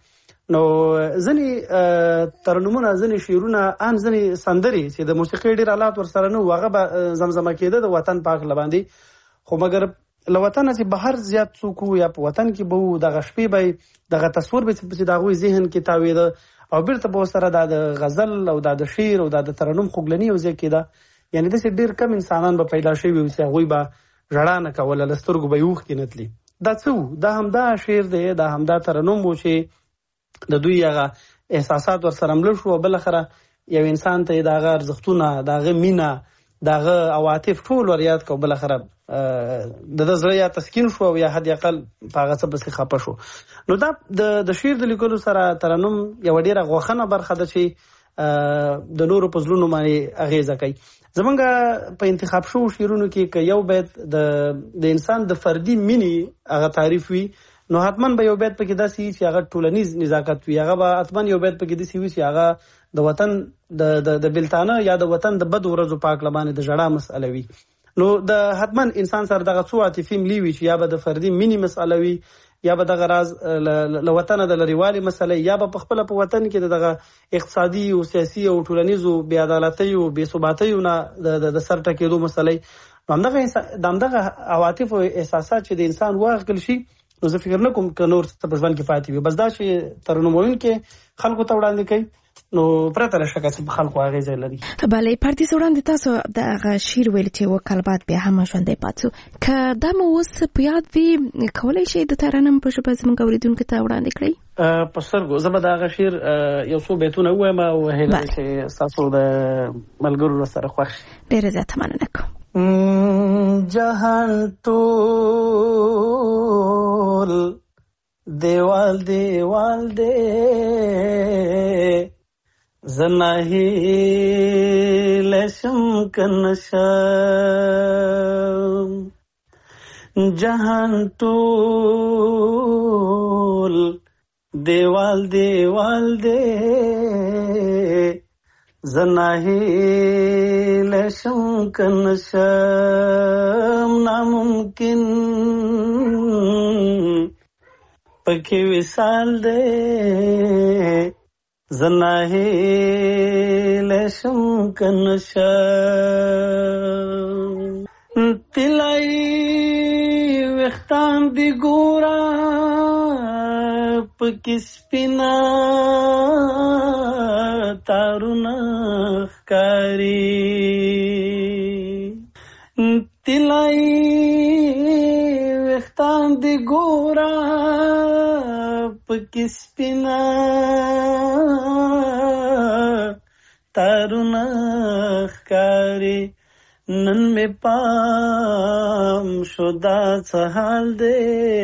F: نو ځنې ترنمونه ځنې شعرونه ان ځنې سندري چې د موسیقي ډېر آلات ورسره نه هغه به زمزمه کېده د وطن پاک لباندې خو مګر له وطن چې بهر زیات څوک یا په وطن کې به دغه شپې به دغه تصور به چې د هغوی ذهن کې تاویده او بیرته به سره د غزل او د شعر او د ترنم خوږلني یو ځای کېده یعنی داسې ډېر کم انسانان به پیدا شوي وي چې هغوی به ژړا نه کوله له سترګو به یې اوښکې نه تلي دا څه دا همدا شعر دی دا همدا ترنم و چې د دوی هغه احساسات ورسره مړه شو او بالاخره یو انسان ته یې د هغه ارزښتونه د هغه مینه د هغه عواطف ټول ور یاد کړو بالاخره د ده زړه یا تسکین شو او یا حد اقل په هغه څه پسې خفه شو نو دا د شعر د لیکلو سره ترنم یوه ډېره غوښنه برخه ده چې د نورو په زړونو باندې اغېزه کوي زمونږ په انتخاب شوو شعرونو کې که یو بیت د انسان د فردي مینې هغه تعریف وي نو حتما به یو بیت پکې داسې وي چې هغه ټولنیز نزاکت وي هغه به حتما یو بیت پکې داسې وي چې هغه د وطن د بلتانه یا د وطن د بد ورځو پاک لبانې د ژړا مسئله وي نو د حتما انسان سره دغه څو عاطفي ملي وي چې یا به د فردي مینې مسئله وي یا به دغه راز له وطنه د لرېوالي مسئله یا به په خپله په وطن کې دغه اقتصادي او سیاسي او ټولنیزو بې عدالتیو بې ثباتیو نه د سر ټکېدو مسئله همدغه عواطف او احساسات چې د انسان واخیستل شي نو زه فکر نه کوم که نور څه په ژوند کې پاتې وي بس دا چې ترنم ویونکي خلکو ته وړاندې کوي نو پرته له شکه چې په خلکو اغېزه لري.
D: بله پردیس وړاندې تاسو د هغه شعر ویل چې و کلبات بیا هم ژوندی پاتې که دا مو اوس په یاد وي کولی شئ د ترنم په ژبه زموږ اورېدونکو ته وړاندې کړئ؟
F: په سترګو زه به د هغه شعر یو څو بیتونه ووایم او هیله چې ستاسو د ملګرو سره خوښ شي.
D: ډېره زیاته مننه کوم.
F: جهان ټول دیوال دیوال دے زناہی لشم کنشم جہان ټول دیوال دیوال دے زناہی لشم کنشم ناممکن پکی وصال دے زناہی لشم کنشم تلائی وختان دی گورا پکی سپینا تارونا خکاری تلائی وختان دی گورا پکی سپینا تارونا خکاری نن میں پام شدا سحال دے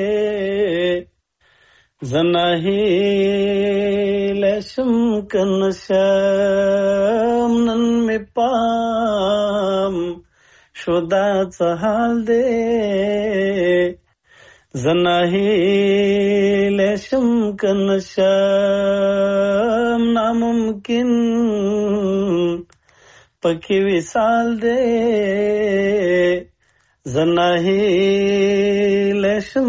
F: زناہی لشم کنشم نن میں پام شدا سحال دے زناہی لشم کنشم ناممکن پکی وصال دے زناہی لشم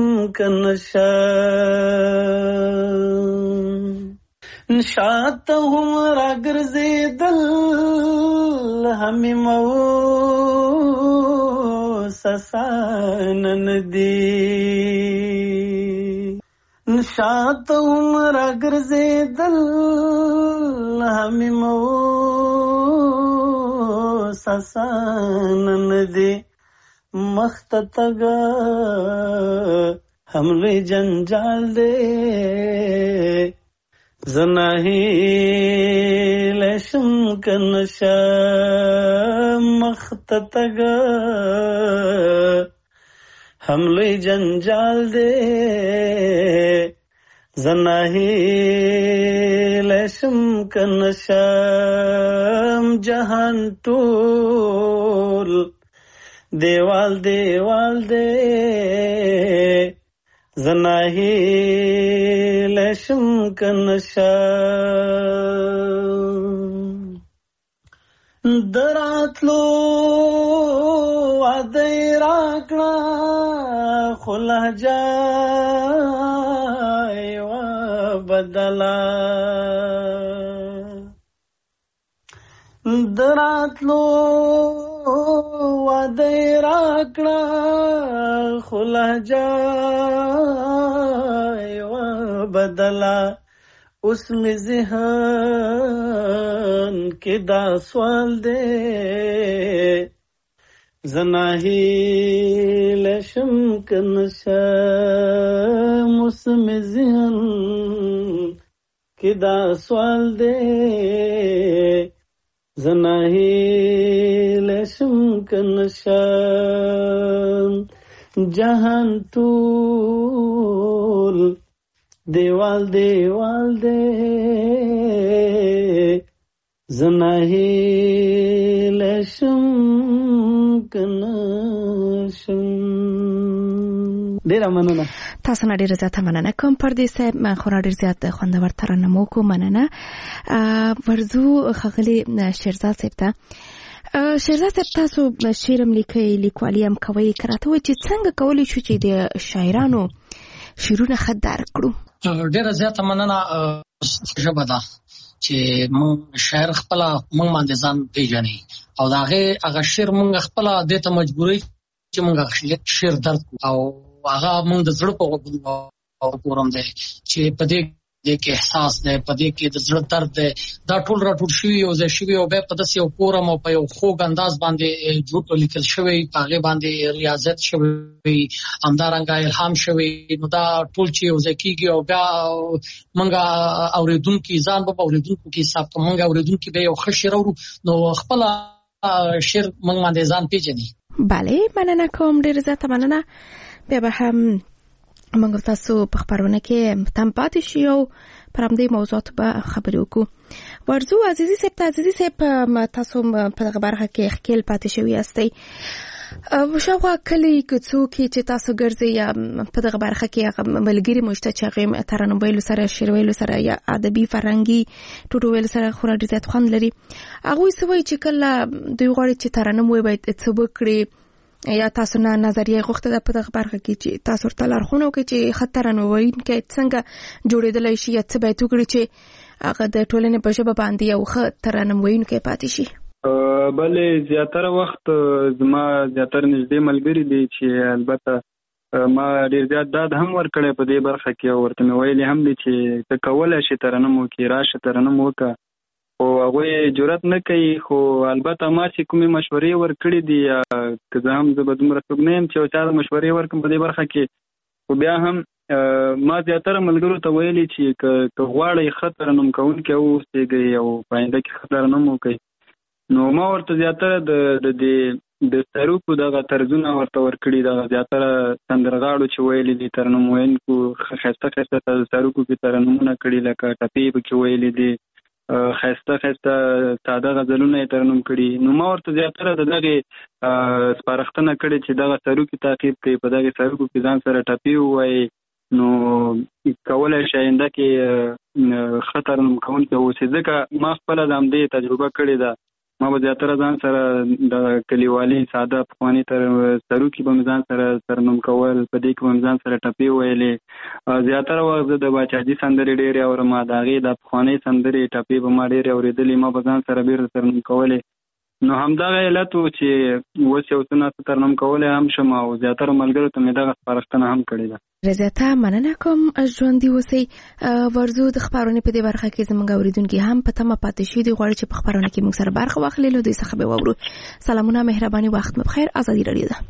F: کنشم نشاط ہمارا گرزیدل ہمیں مو سسانن دی نشاط ہمارا گرزیدل ہمیں مو سسانن دی مختتگا ہمری جنجال دے زناہی لشم کنشم مختتگا ہمری جنجال دے زناہی لشم کنشم جہان ټول دیوال دیوال دے زناہی لشم کنشم دراتلو وعدی راکڑا خلا جائے بدلا دراتلو وعده راکړه خلا جای و بدلا اوس می ذهن کې دا سوال دی زناهی لشم کنشم اوس می ذهن کې دا سوال دی زناهی لشم کنشم جهان ټول دیوال دیوال دے زناهی لشم کنشم. ډیره مننه.
D: تاسو نه ډیره زیاته مننه کوم پردې صاحب. من خورا ډیر زیات خوندور ترنم کو مننه. ورزو خغلی شیرزاد صاحب ته شیرزاد صاحب تاسو شعرم لیکي لیکوالي هم کوي کراته و چې څنګه کولی شو چې د شاعرانو شعرونه خدار کړو؟
G: ډیره زیاته مننه. ژبه ده چې موږ شاعر خپل موږ باندې ځان پیژني او هغه شعر موږ خپل د ته مجبوري چې موږ شعر درک او هغه موږ د زړه په وګورم دی چې په دې کې احساس دی، په دې کې د زړه درد دی، دا ټول راټول شوي او ځای شوي او بیا په داسې یو فورم او په یو خوږ انداز باندې جوړ لیکل شوی، په هغې باندې ریاضت شوی، همدارنګه الهام شوی. نو دا ټول چې یو ځای کېږي او بیا موږ اورېدونکي ځان به په اورېدونکو کې حساب کوو، موږ اورېدونکي بیا یو ښه شعر اورو نو خپله شعر موږ باندې ځان پېژني.
D: بله مننه کوم، ډېره زیاته مننه. بیا به هم موږ تاسو په خبرونه کې تم پاتې شي او پر همدې موضوعاتو به خبرې وکړو. ورزو عزیزي صاحب تاسو په دغه برخه کې ښکېل پاتې شوي یاستئ. شاوخوا کلی کوڅو کې چې تاسو ګرځئ یا په دغه برخه کې هغه ملګري مو شته چې هغې ترانو ویلو سره، شعر ویلو سره یا ادبي فرهنګي ټوټو ویلو سره خورا ډېر زیات خوند لري. هغوی څه وایي چې کله دوی غواړي چې ترانم ووایي باید څه وکړي یا تاسو نه نظریه غوښته ده په دغه برخه کې چې تاسو ورته لارښوونه وکړئ چې ښه ترانه ویونکی څنګه جوړېدلی شي یا څه باید وکړي چې هغه د ټولنې په ژبه باندې یو ښه ترانه ویونکی پاتې شي؟
E: بلې زیاتره وخت زما زیاتره نږدې ملګري دي چې البته ما ډېر زیات داد هم ورکړی په دې برخه کې او ورته مې ویلي هم دي چې ته کولی شې ترنم وکړې، راشه ترنم وکړه، خو هغوی جرأت نه کوي. خو البته ما چې کومې مشورې ورکړې دي یا که زه هم زه به دومره څوک نه یم چې یو چا ته مشورې ورکړم په دې برخه کې، خو بیا هم ما زیاتره ملګرو ته ویلي چې که غواړئ ښه ترنم کوونکی واوسېږئ او په آینده کې ښه ترنم وکړئ. نو ما ورته زیاتره د سروکو دغه طرزونه ورته ورکړي، دغه زیاتره سندرغاړو چې ویلي دي، ترنم ویونکو ښایسته ښایسته سروکو کې ترنمونه کړي، لکه ټپې پکې ویلي دي، ښایسته ښایسته ساده غزلونه یې ترنم کړي. نو ما ورته زیاتره د دغې سپارښتنه کړې چې دغه سروکي تعقیب کړي، په دغې سروکو کې ځان سره ټپې ووایي، نو کولی شي آینده کې ښه ترنم کوونکی واوسي. ځکه ما خپله د همدې تجربه کړې ده. ما به زیاتره ځان سره د کلیوالي ساده پخواني سروکي به مې ځان سره ترنم کول، په دې کې به مې ځان سره ټپې ویلې. زیاتره وخت زه د باچاجي سندرې ډېرې اورم، د هغې د پخوانۍ سندرې ټپې به ما ډېرې اورېدلې، ما به ځان سره بیرته ترنم کولې. نو همدغه علت و چې اوس یو څه ناڅه ترنم کولی هم شم او زیاتره ملګرو ته مې دغه سپارښتنه هم کړې ده.
D: زیاته مننه کوم، ژوندي اوسئ. ورزو د خبرونې په دې برخه کې زموږ اورېدونکي هم په تمه پاتې شوي دي، غواړي چې په خبرونه کې موږ سره برخه واخلي، له دوی څخه به واورو. سلامونه، مهرباني، وخت مو بخیر. ازادي راډیو ده.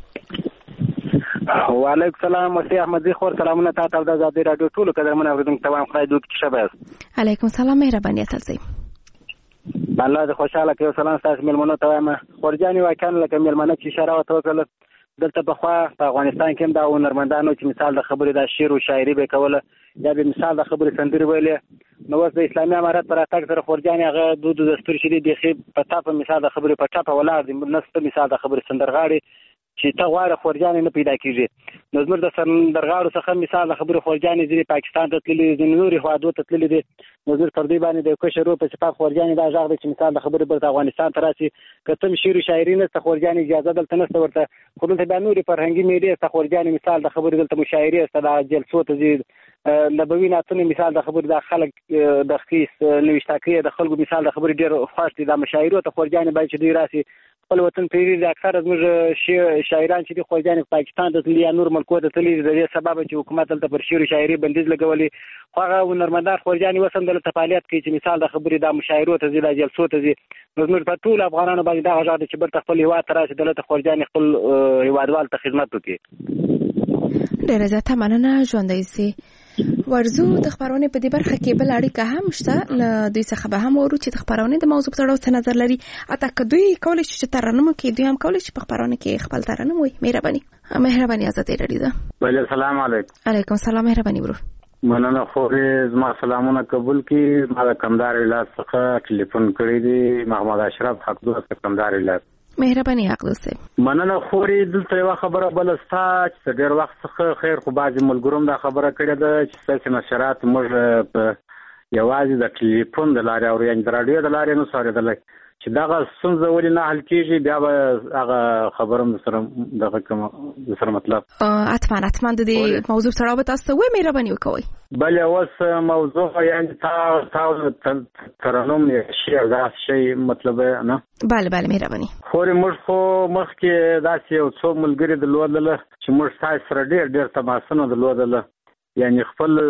H: وعلیکم السلام. وسی احمدزی خور سلامونه تاسو ته د ازادي راډیو ټولو قدرمنو اورېدونکو ته وایم، خدای دې وکړي ښه به یاست.
D: علیکم السلام، مهرباني اتلسئ.
H: الله دې خوشحاله کړي. سلام ستاسو مېلمنو ته وایم. خورجانې واقعا لکه مېلمنه چې اشاره ورته وکړله، دلته پخوا په افغانستان کې هم دا هنرمندانو چې مثال د خبرې دا شعر و شاعري به یې کوله یا به مثال د خبرې سندرې ویلې. نو اوس د اسلامي امارت په راتګ سره خورجانې هغه دود و دستور چې دی بیخي په ټاپه مثال د خبرې په ټاپه ولاړ دي، نه مثال د خبرې سندرغاړي چې ته غواړې خورجانې نه پیدا کېږي. نو زموږ د سندرغاړو څخه مثال د خبرې خورجانې ځینې پاکستان ته تللي دي، ځینې نورې هېوادو ته تللي دي. نو زموږ پر دوی باندې د یو کشر ورور په صفت خورجانې دا غږ دی چې مثال د خبرې بېرته افغانستان ته راشي. که ته شعر و شاعري نشته، خورجانې اجازه دلته نشته ورته، خو دلته بیا نورې فرهنګي میلې شته، خورجانې مثال د خبرې دلته مشاعرې شته، دا جلسو ته ځي، لبوي ناتونه مثال د خبرې د خلک د خیس نوښتا کوي د خلکو مثال د خبرې ډېر خوښ دي د مشاعرو ته خورجانې باید چې دوی راسي خپل وطن پیری د اکثر زموږ شاعران چې د خورجانې پاکستان ته تللي یا نور ملکو ته تللي د دې سبب چې حکومت دلته پر شعر او شاعري بندیز لګولي خو هغه هنرمندان خورجانې وسم دلته فعالیت کوي چې مثال د خبرې د مشاعرو ته ځي د جلسو ته ځي نو زموږ په ټول افغانانو باندې دا غږ دی چې بل خپل هیواد ته راشي دلته خورجانې خپل هیوادوال ته خدمت وکړي.
D: ډېره زیاته مننه ژوندی سي. ورزو د خبرونه په دې برخه کې بل اړیکه هم شته له دوی څخه به هم ورو چې د خبرونه د موضوع په اړه څه نظر لري اته کدوې کولای شي چې ترنم کې دوی هم کولای شي په خبرونه کې خپل ترنم وي. مهرباني آزادې رادیو ده.
H: بله سلام علیکم.
D: علیکم سلام. مهرباني ورور.
H: مننه خو زما سلامونه قبول کی. ما د کمدار ولایت څخه ټلیفون کړی دی محمد اشرف حق دوست کمدار ولایت.
D: مهرباني حق دوست.
H: مننه خوري دلته یو خبره بل ستا چې ډېر وخت څخه خیر خو بعضې ملګروم دا خبره کړې ده چې ستاسې نشرات موږ په یوازې د ټلیفون د لارې اورو یعنې د راډیو د لارې نشو اورېدلی چې دغه ستونزه ولې نه حل کېږي بیا به هغه خبره هم دغه کوم د سره مطلب
D: حتما د دې موضوع سره به تاسو وایي مهرباني وکوئ.
H: بله اوس موضوع یعنې تا ترنم شعر داسې شی مطلب نه.
D: بله مهرباني.
H: خورې موږ خو مخکې داسې یو څو ملګري درلودله چې موږ ستاسې سره ډېر تماسونه درلودله یعنې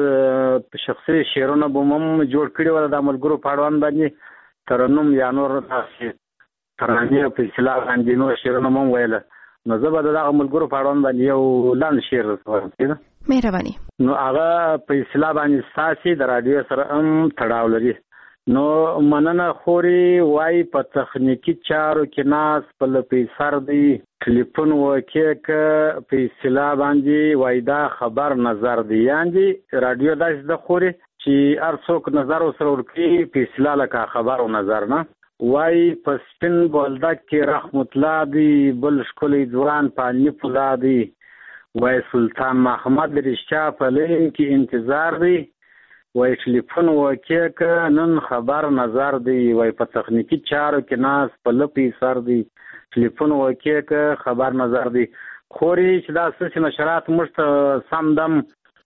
H: خپل شخصي شعرونه به هم جوړ کړي وله د ملګرو په اړوند باندې ترنم یا نور داسې ترانې په اصطلاح باندې نور شعرونه هم ویله نو زه به د دغه ملګرو په اړوند باندې یو لنډ شعر درته
D: مهرباني.
H: نو هغه په اصطلاح باندې ستاسې د راډیو سره هم تړاو لري. نو مننه خوري وای په تخنیکی چارو کې ناس په لپیسر دی ټلیفون وکړه ک په اصطلاح باندې وای دا خبر نظر دی یعنی راډیو داس د خوري چې هر څوک نظر وسره ورکړي په اصطلاح لکه خبر او نظر نه وای په سپین بولدک کې رحمت الله دی بل شکلی ځوان پانی پولا دی وای سلطان محمد رشتیا په لین کې انتظار دی وای ټلیفون وکړه نن خبر نظر دی وای په تخنیکی چارو کې ناس په لپی سر دی ټلیفون وکړه خبر نظر دی خوري چې دا څه نشرات موږ سم دم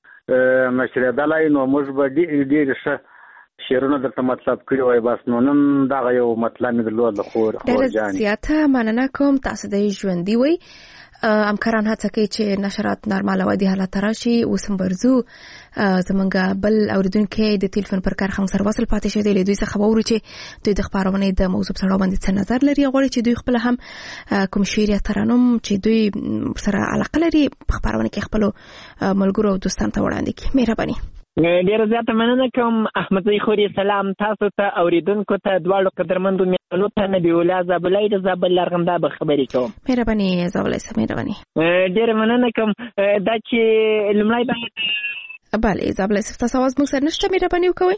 H: نشر دلای نو موږ به ډېر ښه شعرونه درته مطلب کړي وای بس نو نن دغه یو مطلب مې درلود خور
D: جان زیاته مننه کوم تاسو د ژوندۍ وي همکاران هڅه کوي چې نشرات نارمال او عادي حالت راشي اوس هم برزو زمونږ بل اوریدونکو د ټلیفون پر کار هم سره وصل پاتې شوی دی دوی څخه ووري چې دوی د خبرونه د موضوع په اړه باندې څه نظر لري غواړي چې دوی خپل هم کوم شعر یا ترانم چې دوی سره علاقه لري خبرونه کې خپل ملګرو او دوستانو ته وړاندې کړي. مهرباني.
I: ډیره زیاته مننه کوم احمد زئی خوري. سلام تاسو ته اوریدونکو ته دواړو قدرمنو میلمنو ته نبی الله زابلای د زابل لرغم دا به خبرې کوم.
D: مهرباني زابلای سم مهرباني.
I: ډیره مننه کوم دا چې لمړی باندې
D: بله زابلای سم تاسو आवाज موږ سره نشته مهرباني وکوئ.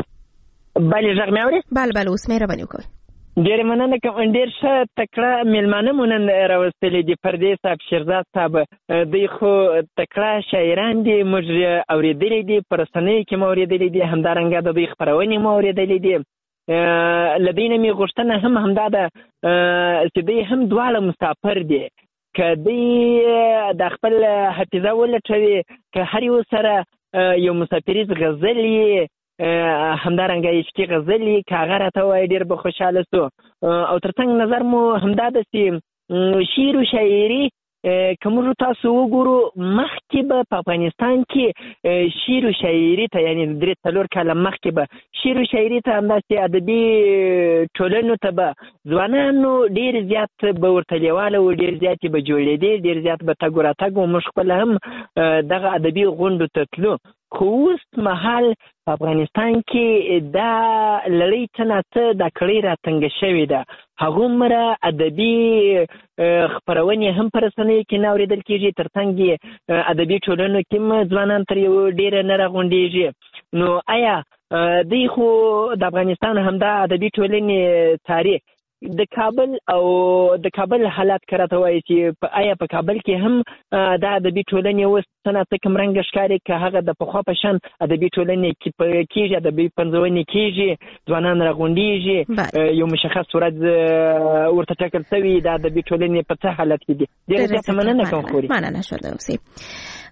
I: بله ژغ مې اوري.
D: بله اوس مهرباني وکوئ.
I: ډېر مننه کوم ډېر ښه تکړه میلمانه مو نن راوستلي دي پردې صاحب شیرزاد صاحب دوی خو تکړه شاعران دي موږ اورېدلي دي په رسنیو کې مو اورېدلي دي همدارنګه د دوی خپرونې مو اورېدلي دي له دوی نه مې غوښتنه هم همدا ده چې دوی هم دواړه مسافر دي که دوی د خپل حافظه ولټوي که هر یو سره یو مسافریز غزل یې همدارنګه عشقي غزل یې که هغه راته وایي ډېر به خوشحاله سو او تر څنګ نظر مو همدا ده چې شعر و شاعري که موږ تاسو وګورو مخکې به په افغانستان کې شعر و شاعري ته یعنې 3-4 کاله مخکې به شعر و شاعري ته همداسې ادبي ټولنو ته به ځوانانو ډېر زیات به ورته لیواله وو ډېر زیات به جوړېدې ډېر زیات به تګ و راتګ و موږ خپله هم دغه ادبي غونډو ته تلو خو اوس مهال په افغانستان کې دا لړۍ څه نه څه دا کړۍ راتنګه شوې ده هغومره ادبي خپرونې هم په رسنیو کې نه اورېدل کېږي تر څنګ یې ادبي ټولنو کې هم ځوانان تر یو ډېره نه راغونډېږي نو آیا دوی خو د افغانستان همدا ادبي ټولنې څاري د کابل او د کابل حالات کراته وایي چې آیا په کابل کې هم دا ادبي ټولنې اوس څه نه څه کوم رنګه ښکاري که هغه د پخوا په شان ادبي ټولنې کېږي ادبي پنځونې کېږي ځوانان راغونډېږي یو مشخص ورځ ورته ټاکل شوي د ادبي ټولنې په څه حالت کې دي ډېره زیاته مننه کوم خوري
D: مننه شوه اوسئ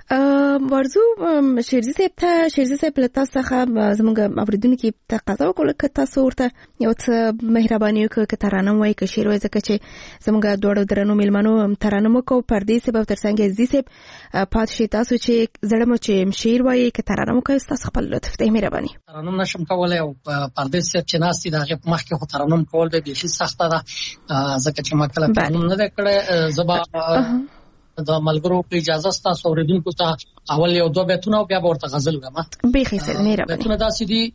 D: ورزو شیرزي صاحب له تاسو څخه زموږ اوریدونکو ته تقاضا وکړه چې تاسو ورته یو څه مهرباني وکړئ که ترانه وایي که شعر وایي ځکه چې زموږ دوړو درنو میلمنو ترانه مو کو پردې صاحب او ترڅنګ عزیز صاحب پات شي تاسو چې زړه مو چې شعر وایي که ترانه مو کوي تاسو خپل لطف ته مهرباني
G: ترانه نشم کولای او پردې صاحب چې ناستي دا غو مخ کې خو ترانه کول به بیخي سخته ده ځکه چې ما کله ترانه نه کړې زبا د ملګرو په اجازه ستاسو اوریدونکو ته اول یو دوه بیتونه او بیا ورته غزل وایم
D: بیخي سره مهرباني
G: بیتونه داسې دي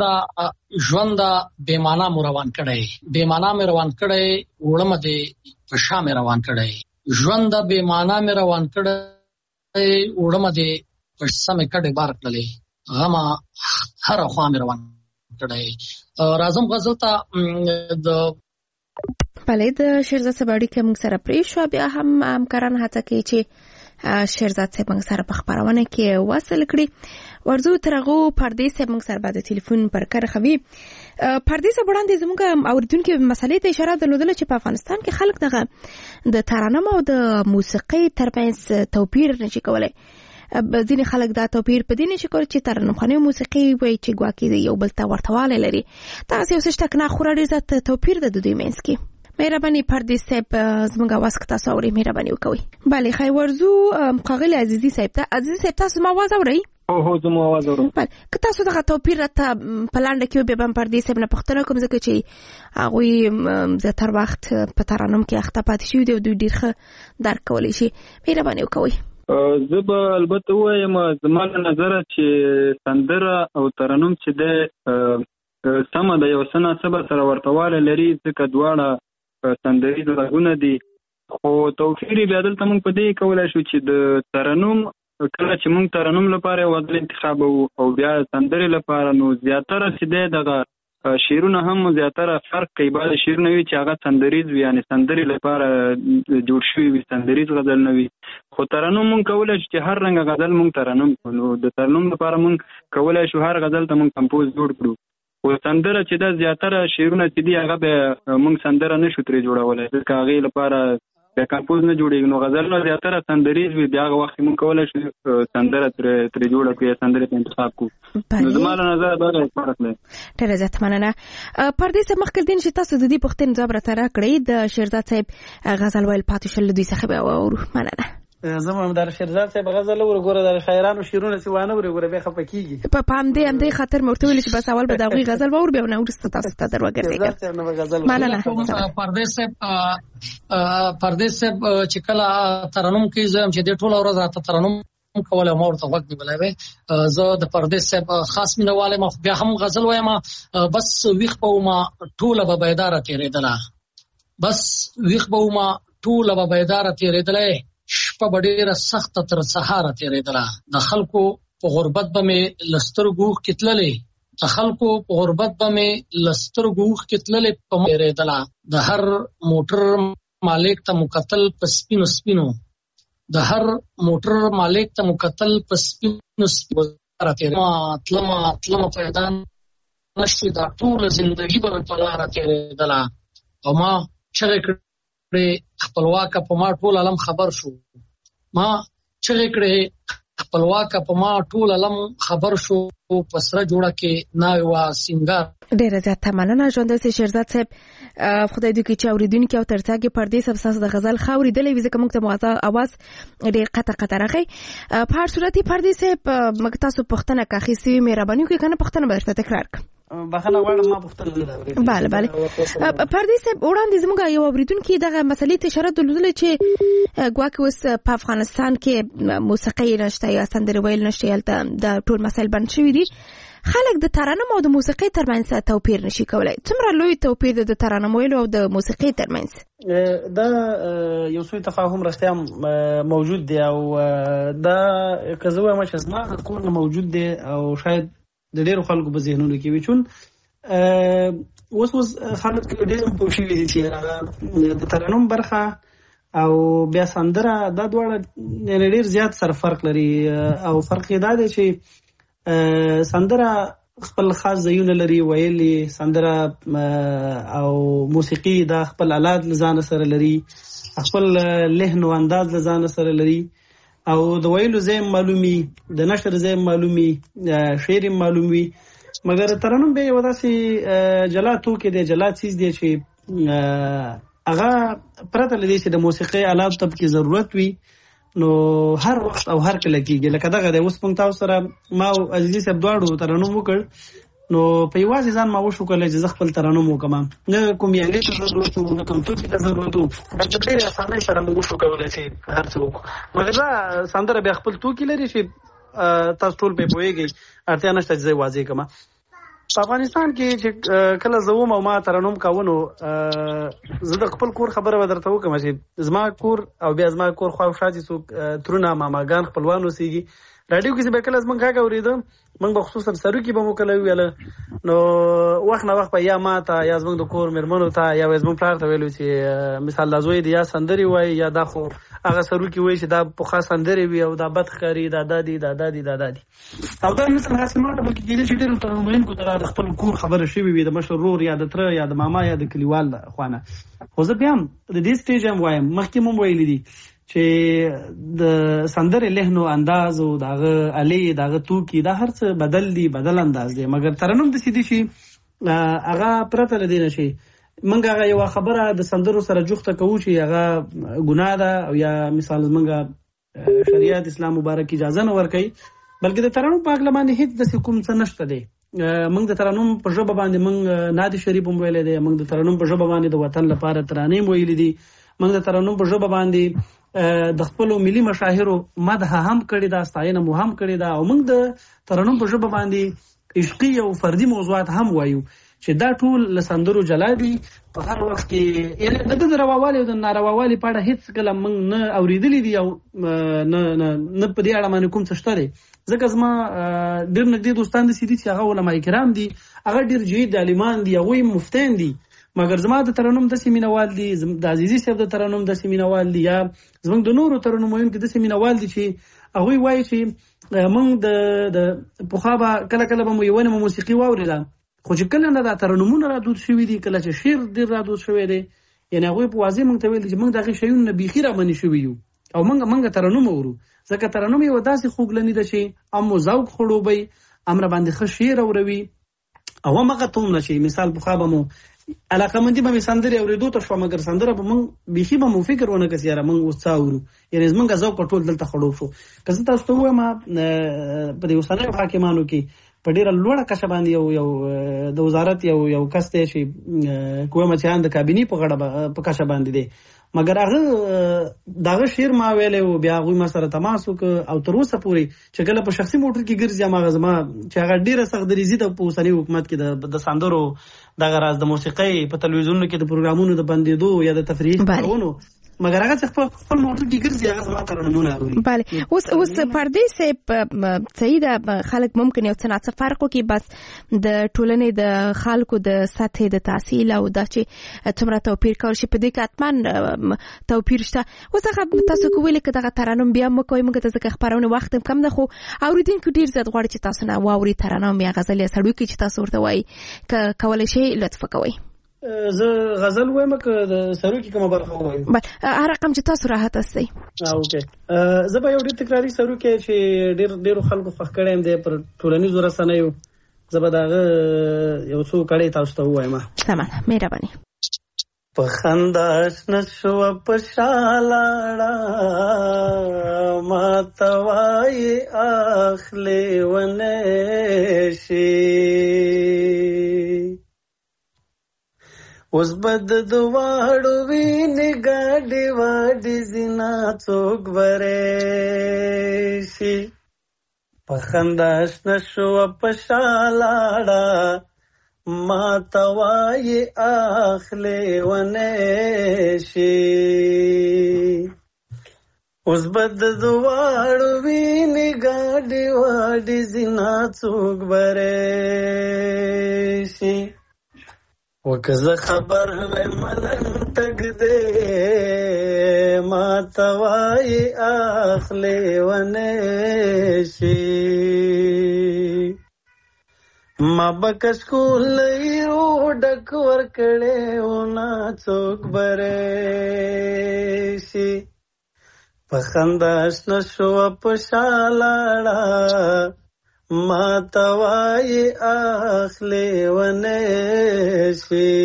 G: ژوند بے معنا مو روان کړي بے معنا مې روان کړي وړم دې په شا مې روان کړي ژوند بے معنا مې روان کړي وړم دې په سمې کډې بار کړلې غما هر خوا مې روان کړي راځم غزل ته د
D: بله د شیرزاد صاحب اړیکه موږ سره پرې شو بیا هم همکاران هڅه کوي چې شیرزاد صاحب موږ سره په خبرونه کې وصل کړي ورزو ترغو پردې صاحب موږ سره بعد ټلیفون پر کار خوي پردې صاحب وړاندې زموږ اوریدونکو مسلې ته اشاره درلودله چې په افغانستان کې خلک دغه د ترانه او د موسیقي ترمنځ توپیر نشي کولای ځینې خلک دا توپیر په دې نشي کولای چې ترانه‌خواني موسیقي وایي چې ګواکې یو بل ته ورتهوالی لري دغسې یو څه شته که نه خورا ډېر زیات توپیر ده د دوی منځ کې مهرباني پردې صاحب زموږ اواز که تاسو اورئ مهرباني وکوئ بله ښایي ورزو ښاغلي عزیزي صاحب تاسو زما اواز اورئ
E: هو زما اواز اورم
D: بله که تاسو دغه توپیر راته په لنډه کې بیا به هم پردې صاحب نه پوښتنه کوم ځکه چې هغوی زیاتر وخت په ترانم کې اخته پاتې شوي دي او دوی ډېر ښه درک کولی شي مهرباني وکوئ
E: زه به البته ووایم زما له نظره چې سندره او ترنم چې دی سمه د یو څه ناسبه سره ورتهوالی لري ځکه دواړه سندریز غږونه دي خو توفیر بیا دلته موږ په دې کولای شو چې د ترنم کله چې موږ ترنم لپاره یو غزل انتخابوو او بیا سندرې لپاره نو زیاتره چې دی دغه شعرونه هم زیاتره فرق کوي بعضې شعرونه وي چې هغه سندریز وي یعنې سندرې لپاره جوړ شوي وي سندریز غزل نه وي خو ترنم موږ کولی شو چې هر رنګه غزل موږ ترنم کړو نو د ترنم لپاره موږ کولی شو هر غزل ته موږ کمپوز جوړ کړو خو سندره چې دا زیاتره شعرونه چې دي هغه به موږ سندره نشو ترې جوړولی ځکه هغې لپاره بیا کمپوز نه جوړېږي نو غزلونه زیاتره سندریز وي بیا هغه وخت موږ کولی شو سندره ترې جوړه کړو یا سندرې ته انتخاب کړو نو زما له نظره دا فرق دی
D: ډېره زیاته مننه پردې صاحب مخکې دین چې تاسو د دې پوښتنې ځواب راته راکړئ د شیرزاد صاحب غزل ویل پاتې شول له دوی څخه بیا واورو مننه
F: زما هم د شیرزاد صاحب غزل وګوره د شاعرانو شعرونه چې وانه وګوره بیا خفه کیږي
D: په همدې خاطر مې ورته ویل چې بس اول به د هغوی غزل واورو بیا نه وروسته تاسو ته در وګرځېږم مننه
G: پردې صاحب چې کله ترنم کوي زه هم چې دې ټوله ورځ راته ترنم کولی ما ورته غوږ نیولی وی زه د پردې صاحب خاص مینهوال یم بیا هم غزل وایم بس ویښ به ومه ټوله به بیداره تېرېدله بس ویښ به ومه ټوله به بیداره تېرېدلی شپه به ډېره سخته تر سهاره تېرېدله د خلکو په غربت به مې له سترګو اوښکې تللې د خلکو په غربت به مې له سترګو اوښکې تللې په ما تېرېدله د هر موټر مالک ته مو کتل په سپینو سپینو د هر موټر مالک ته مو کتل په سپینو سپینو تلمه پیدا نشوې دا ټوله زندګي به مې په لاره تېرېدله او ما چغې کړې خپلواکه په ما ټول عالم خبر شو ما چغې کړې خپلواکه په ما ټول عالم خبر شو په سره جوړه کې ناوې وه سینګار
D: ډېره زیاته مننه ژوندی سي شیرزاد صاحب خدای دې کړي چې اورېدونکي او ترڅنګ یې پردې صاحب ستاسو د غزل ښه اورېدلی وي ځکه موږ ته مو اواز ډېر قطع راغی په هر صورت یې پردې صاحب موږ تاسو پوښتنه که اخیستې وي مهرباني وکړئ که نه پوښتنه به درته تکرار کړم
F: بخښنه غواړم ما پوښتنه
D: بله پردې صاحب وړاندې زموږ یو اورېدونکي دغه مسلې ته اشاره درلودله چې ګواکې اوس په افغانستان کې موسیقي نشته یا سندرې ویل نشته هلته د ټول مسایل بند شوي دي خلک د ترنم او د موسیقۍ ترمنځ توپیر نشي کولی څومره لوی توپیر دی د ترنم ویلو او د موسیقۍ ترمنځ
F: دا یو سوی تفاهم رښتیا موجود دی او دا که زه وایم چې زما د کور نه موجود دی او شاید د ډېرو خلکو په ذهنونو کې وي چون اوس خلک ډېر پوه شوي دي چې د ترنم برخه او بیا سندره دا دواړه ډېر زیات سره فرق لري او فرق یې دا دی چې سندره خپل خاص ځایونه لري ویلي سندره او موسیقي دا خپل آلات له ځانه سره لري خپل لحن او انداز له ځانه سره لري او د ویلو ځای معلومي، د نشر ځای معلومي، شعر معلومي، مګر ترنم به یو داسې جلا توکي دی، جلا چیز دی چې هغه پرته لدې چې د موسیقۍ آلات ته پکې ضرورت وي نو هر وخت او هر کله کېږي. لکه دغه دی اوس موږ تاسو سره ما او عزیزي صاحب دواړو ترنم وکړ، نو په یوازې ځان ما وشو کله چې زه خپل ترنم وکړم، نه کوم یانګې ته ضرورت و، نه کوم توکي ته ضرورت و، په ډېرې اسانۍ سره موږ وشو کولی چې هر څه وکړو. مګر دا سندره بیا خپل توکي لري چې تاسو ټول پرې پوهېږئ، اړتیا نشته چې زه یې واضح کړم. په افغانستان کې چې کله زه وم او ما ترنم کاوه نو زه د خپل کور خبره به درته وکړم چې زما کور او بیا زما کور خواوشا چې څوک ترونه ماماګان خپلوان اوسېږي، راډیو کې چې به کله زموږ غږ اورېده موږ به خصوصا سروکي به مو کله ویله، نو وخت نه وخت به یا ما ته یا زموږ د کور مېرمنو ته یا به زموږ پلار ته ویلو چې مثال دا زوی دی یا سندرې وایي یا دا خو هغه سروکي وایي چې دا پخوا سندرې وي او دا بد ښکاري، دا دادي دا دادي دا دادي. او دا مثلا هسې ما ته بلکې کېدای شي ډېرو ترنمویونکو ته د خپل کور خبره شوې وي، د مشر ورور یا د تره یا د ماما یا د کلیوال خوانه. خو زه بیا هم د دې سټیج هم وایم، مخکې مو ویلي دي چې د سندرې لحن او انداز او دغه الې دغه توکي دا هر څه بدل دي، بدل انداز دی، مګر ترنم داسې دي چې هغه پرته له دې نه شي موږ هغه یوه خبره د سندرو سره جوخته کوو چې هغه ګناه ده او یا مثال زموږ شریعت اسلام مبارک اجازه نه ورکوي، بلکې د ترنم په هکله باندې هېڅ داسې کوم څه نشته دی. موږ د ترنم په ژبه باندې موږ نعت شریف هم ویلی دی، موږ د ترنم په ژبه باندې د وطن لپاره ترانې هم ویلي دي، موږ د ترنم په ژبه باندې د خپلو ملي مشاهیرو مدح هم کړې ده، ستاینه مو هم کړې ده، او موږ د ترنم په ژبه باندې عشقي او فردي موضوعات هم وایو چې دا ټول له سندرو جلا دي. په هر وخت کې د د رواوالي او د نارواوالي په اړه هېڅ کله موږ نه اورېدلي دي او نه په دې اړه باندې کوم څه شته دی، ځکه زما ډېر نږدې دوستان داسې دي چې هغه علما کرام دي، هغه ډېر جید عالمان دي، هغوی مفتیان دي، مګر زما د ترنم داسې مینوال دي، د عزیزي صاحب د ترنم داسې مینوال دي، یا زموږ د نورو ترنمویونکو داسې مینوال دي چې هغوی وایي چې موږ د پخوا به کله کله به مو یوه نیمه موسیقي واورېده، خو چې کله نه دا ترنمونه را دود شوي دي، کله چې شعر ډېر را دود شوی دی، یعنې هغوی په واضح موږ ته ویل دي چې موږ د هغې شیونو نه بیخي رامنې شوي یو او موږ ترنم اورو، ځکه ترنم یوه داسې خوږلني ده چې هم مو ذوق خړوبوي، هم را باندې ښه شعر اوروي، او همغه ته هم نه چې مثال پخوا به مو علاقمندي به مې سندرې اورېدو ته شوه، مګر سندره به موږ بیخي به مو فکر ونه کړي یاره موږ اوس څه اورو، یعنې زموږ ذوق په ټول دلته خړوب شو. که زه تاسو ته ووایم په دې اوسنیو حاکمانو کې په ډېره لوړه کچه باندې یو د وزارت یو کس دی چې کوه مچیان د کابینې په غړه په کچه باندې دی، مګر هغه دغه شعر ما ویلی و، بیا هغوی ما سره تماس وکړ او تر اوسه پورې چې کله په شخصي موټر کې ګرځي هماغه زما چې هغه ډېره سختدریزي ده په اوسني حکومت کې د سندرو دغه راز د موسیقۍ په تلویزیونونو کې د پروګرامونو د بندېدو یا د تفریحي خپرونو، مګر هغه چې خپل موټر کې ګرځي هغه زما ترنمونه اوري.
D: بله، اوس پردې صاحب صحیح ده، خلک ممکن یو څه ناڅه فرق وکړي، بس د ټولنې د خلکو د سطحې د تحصیل او دا چې څومره توپیر کول شي په دې کې حتما توپیر شته. اوس هغه تاسو که ویلې که دغه ترنم بیا مه کوئ، موږ ته ځکه خپرونې وخت هم کم ده، خو اورېدونکي ډېر زیات غواړي چې تاسو نه واوري ترنم یا غزل یا سروکي چې تاسو ورته وایي، که کولی شئ لطفه کوئ.
F: زه غزل وایم که د سروکي کومه برخه ووایم؟
D: هر رقم چې تاسو راحت استئ.
F: اوکې، زه به یو ډېر تکراري سروکی چې ډېرو خلکو خوښ کړی یم دی پر ټولنیزو رسنیو، زه به د هغه یو څو کړۍ تاسو ته ووایم.
D: سمه ده، مهرباني.
F: په خندا شنه شوه په شا لاړه، ماته وایي اخلې ونې شي، اوس به د دواړو وینې ګاډې واډې زینا څوک بری شي. په خندا شنه شوه په شا لاړه، ماته وایي اخلې ونې شي، اوس به د دواړو وینې ګاډې واډې زینا څوک بری شي. وکه زه خبر وی ملنګ تګ دی، ماته وایي اخلې ونې شي، ما به کشکولۍ ډک ورکړی و نه څوک بری شي. په خندا شنه شوه په شالاړه ما ته وایي اخلې ونې شي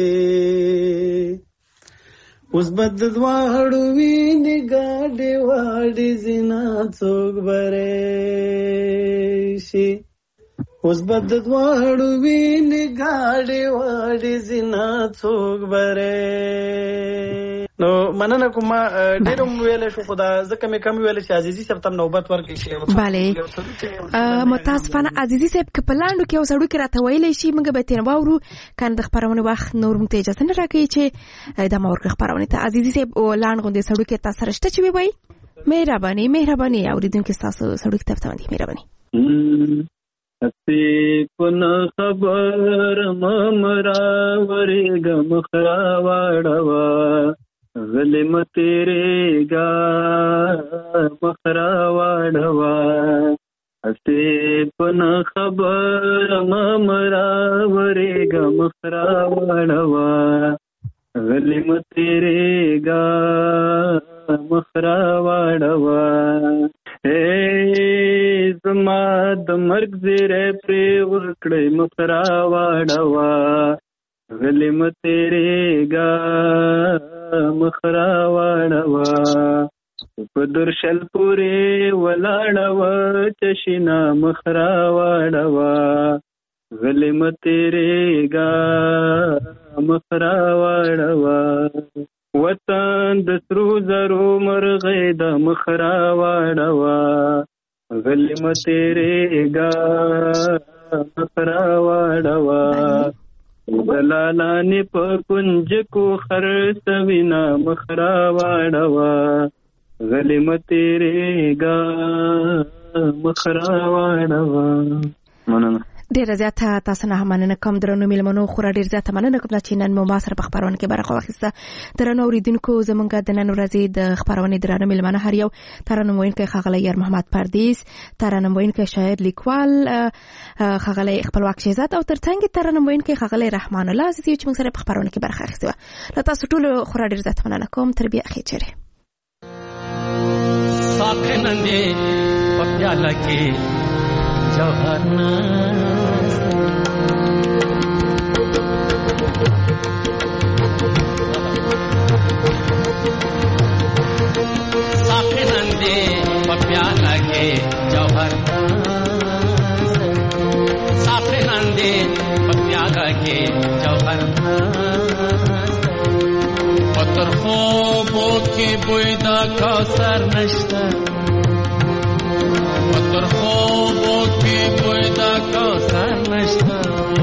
F: اوس به د دواړو وینې ګاډې واډې زینا څوک بری شي اوس به د دواړو وینې ګاډې واډې زینا څوک بری نو مننه کوم ډېر ویل شو خدا ځکه مې کم ویل چې عزیزي صاحب تم نوبت ورکړي شي
D: بله متاسفانه عزیزي صاحب که په لاندو کې یو سړی کې راته ویلی شي موږ به ترې واورو کنه د خپرونې وخت نور موږ ته اجازه نه راکوي چې ادامه ورکړو خپرونې ته عزیزي صاحب لاند غوندې سړی کې تاسو سره شته چې ووایي مهرباني اورېدونکي ستاسو سړی کتاب ته باندې مهرباني
E: اسی پن خبر ممرا ورګه مخرا واړوا غلم تیرے گا مخرا واړوا اسی پن خبر ممرا ورګه مخرا واړوا غلم تیرے گا مخرا واړوا زما د مرګ زیری پرې ورکړی مخرا واړوا غلی م تیرېږه مخرا واړوا په درشل پورې ولاړه وه چشینه مخرا واړوا غلی م تیرېږه مخرا واړوا وطن د سرو زرو مرغۍ د مخرا واړوا غلی م تیرېږه مخرا واړوا دلالانې په کنج کو خرڅوینه مخرا واړوا غلی م تیرېږه مخرا واړوا مننه
D: ډیره زیاته تاسو نه مننه کوم درنو میلمنو خورا ډیر زیاته مننه کوم چې نن مو ما سره په خبرونه کې برخه واخیسته درنو اوریدونکو زمونږ د نن ورځې د خبرونه درنو میلمنه هر یو ترنم وینکي خغلی یار محمد پردیس ترنم وینکي شاعر لیکوال خغلی خپلواک شهزاد او ترڅنګ ترنم وینکي خغلی رحمان الله عزیز چې موږ سره په خبرونه کې برخه اخیسته له تاسو ټول خورا ډیر زیاته مننه کوم تربیه اخی چره
J: ساکنندې په پیاله کې جوهر साखिनंदे पप्याला के जौहर साखिनंदे पप्याला के जौहर पत्थर خوبو के बुयदा कौसर नश्ता पत्थर خوبو के बुयदा कौसर नश्ता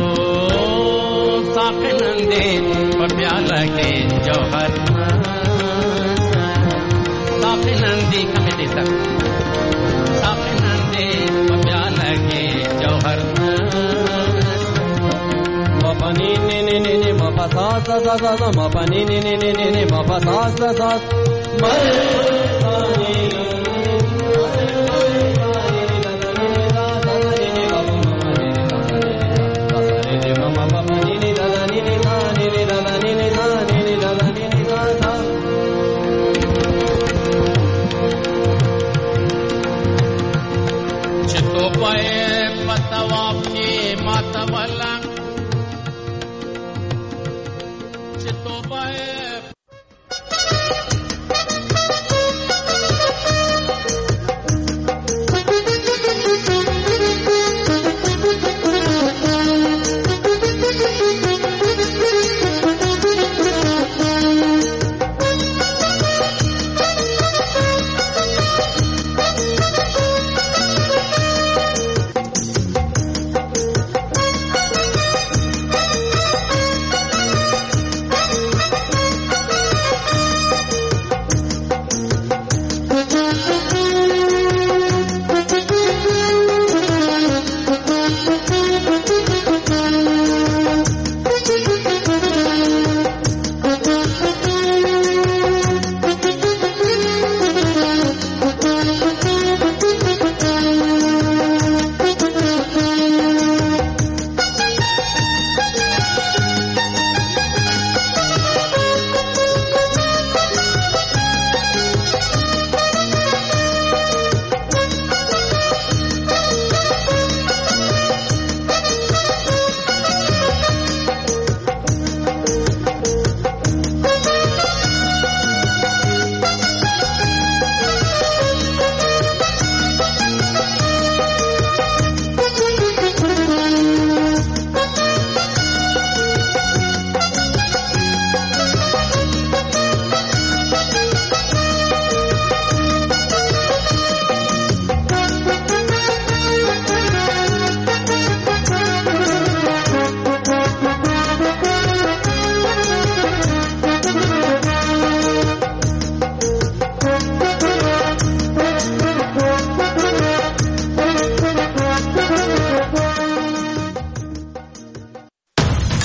J: साखिनंदे पप्याला के जौहर साखिनंदी कमेटी सर साखिनंदी पप्याला के जौहर मपनी ने मपसा सा सा सा मपनी ने मपसा सा सा पतवाब के मातवला चितो पाए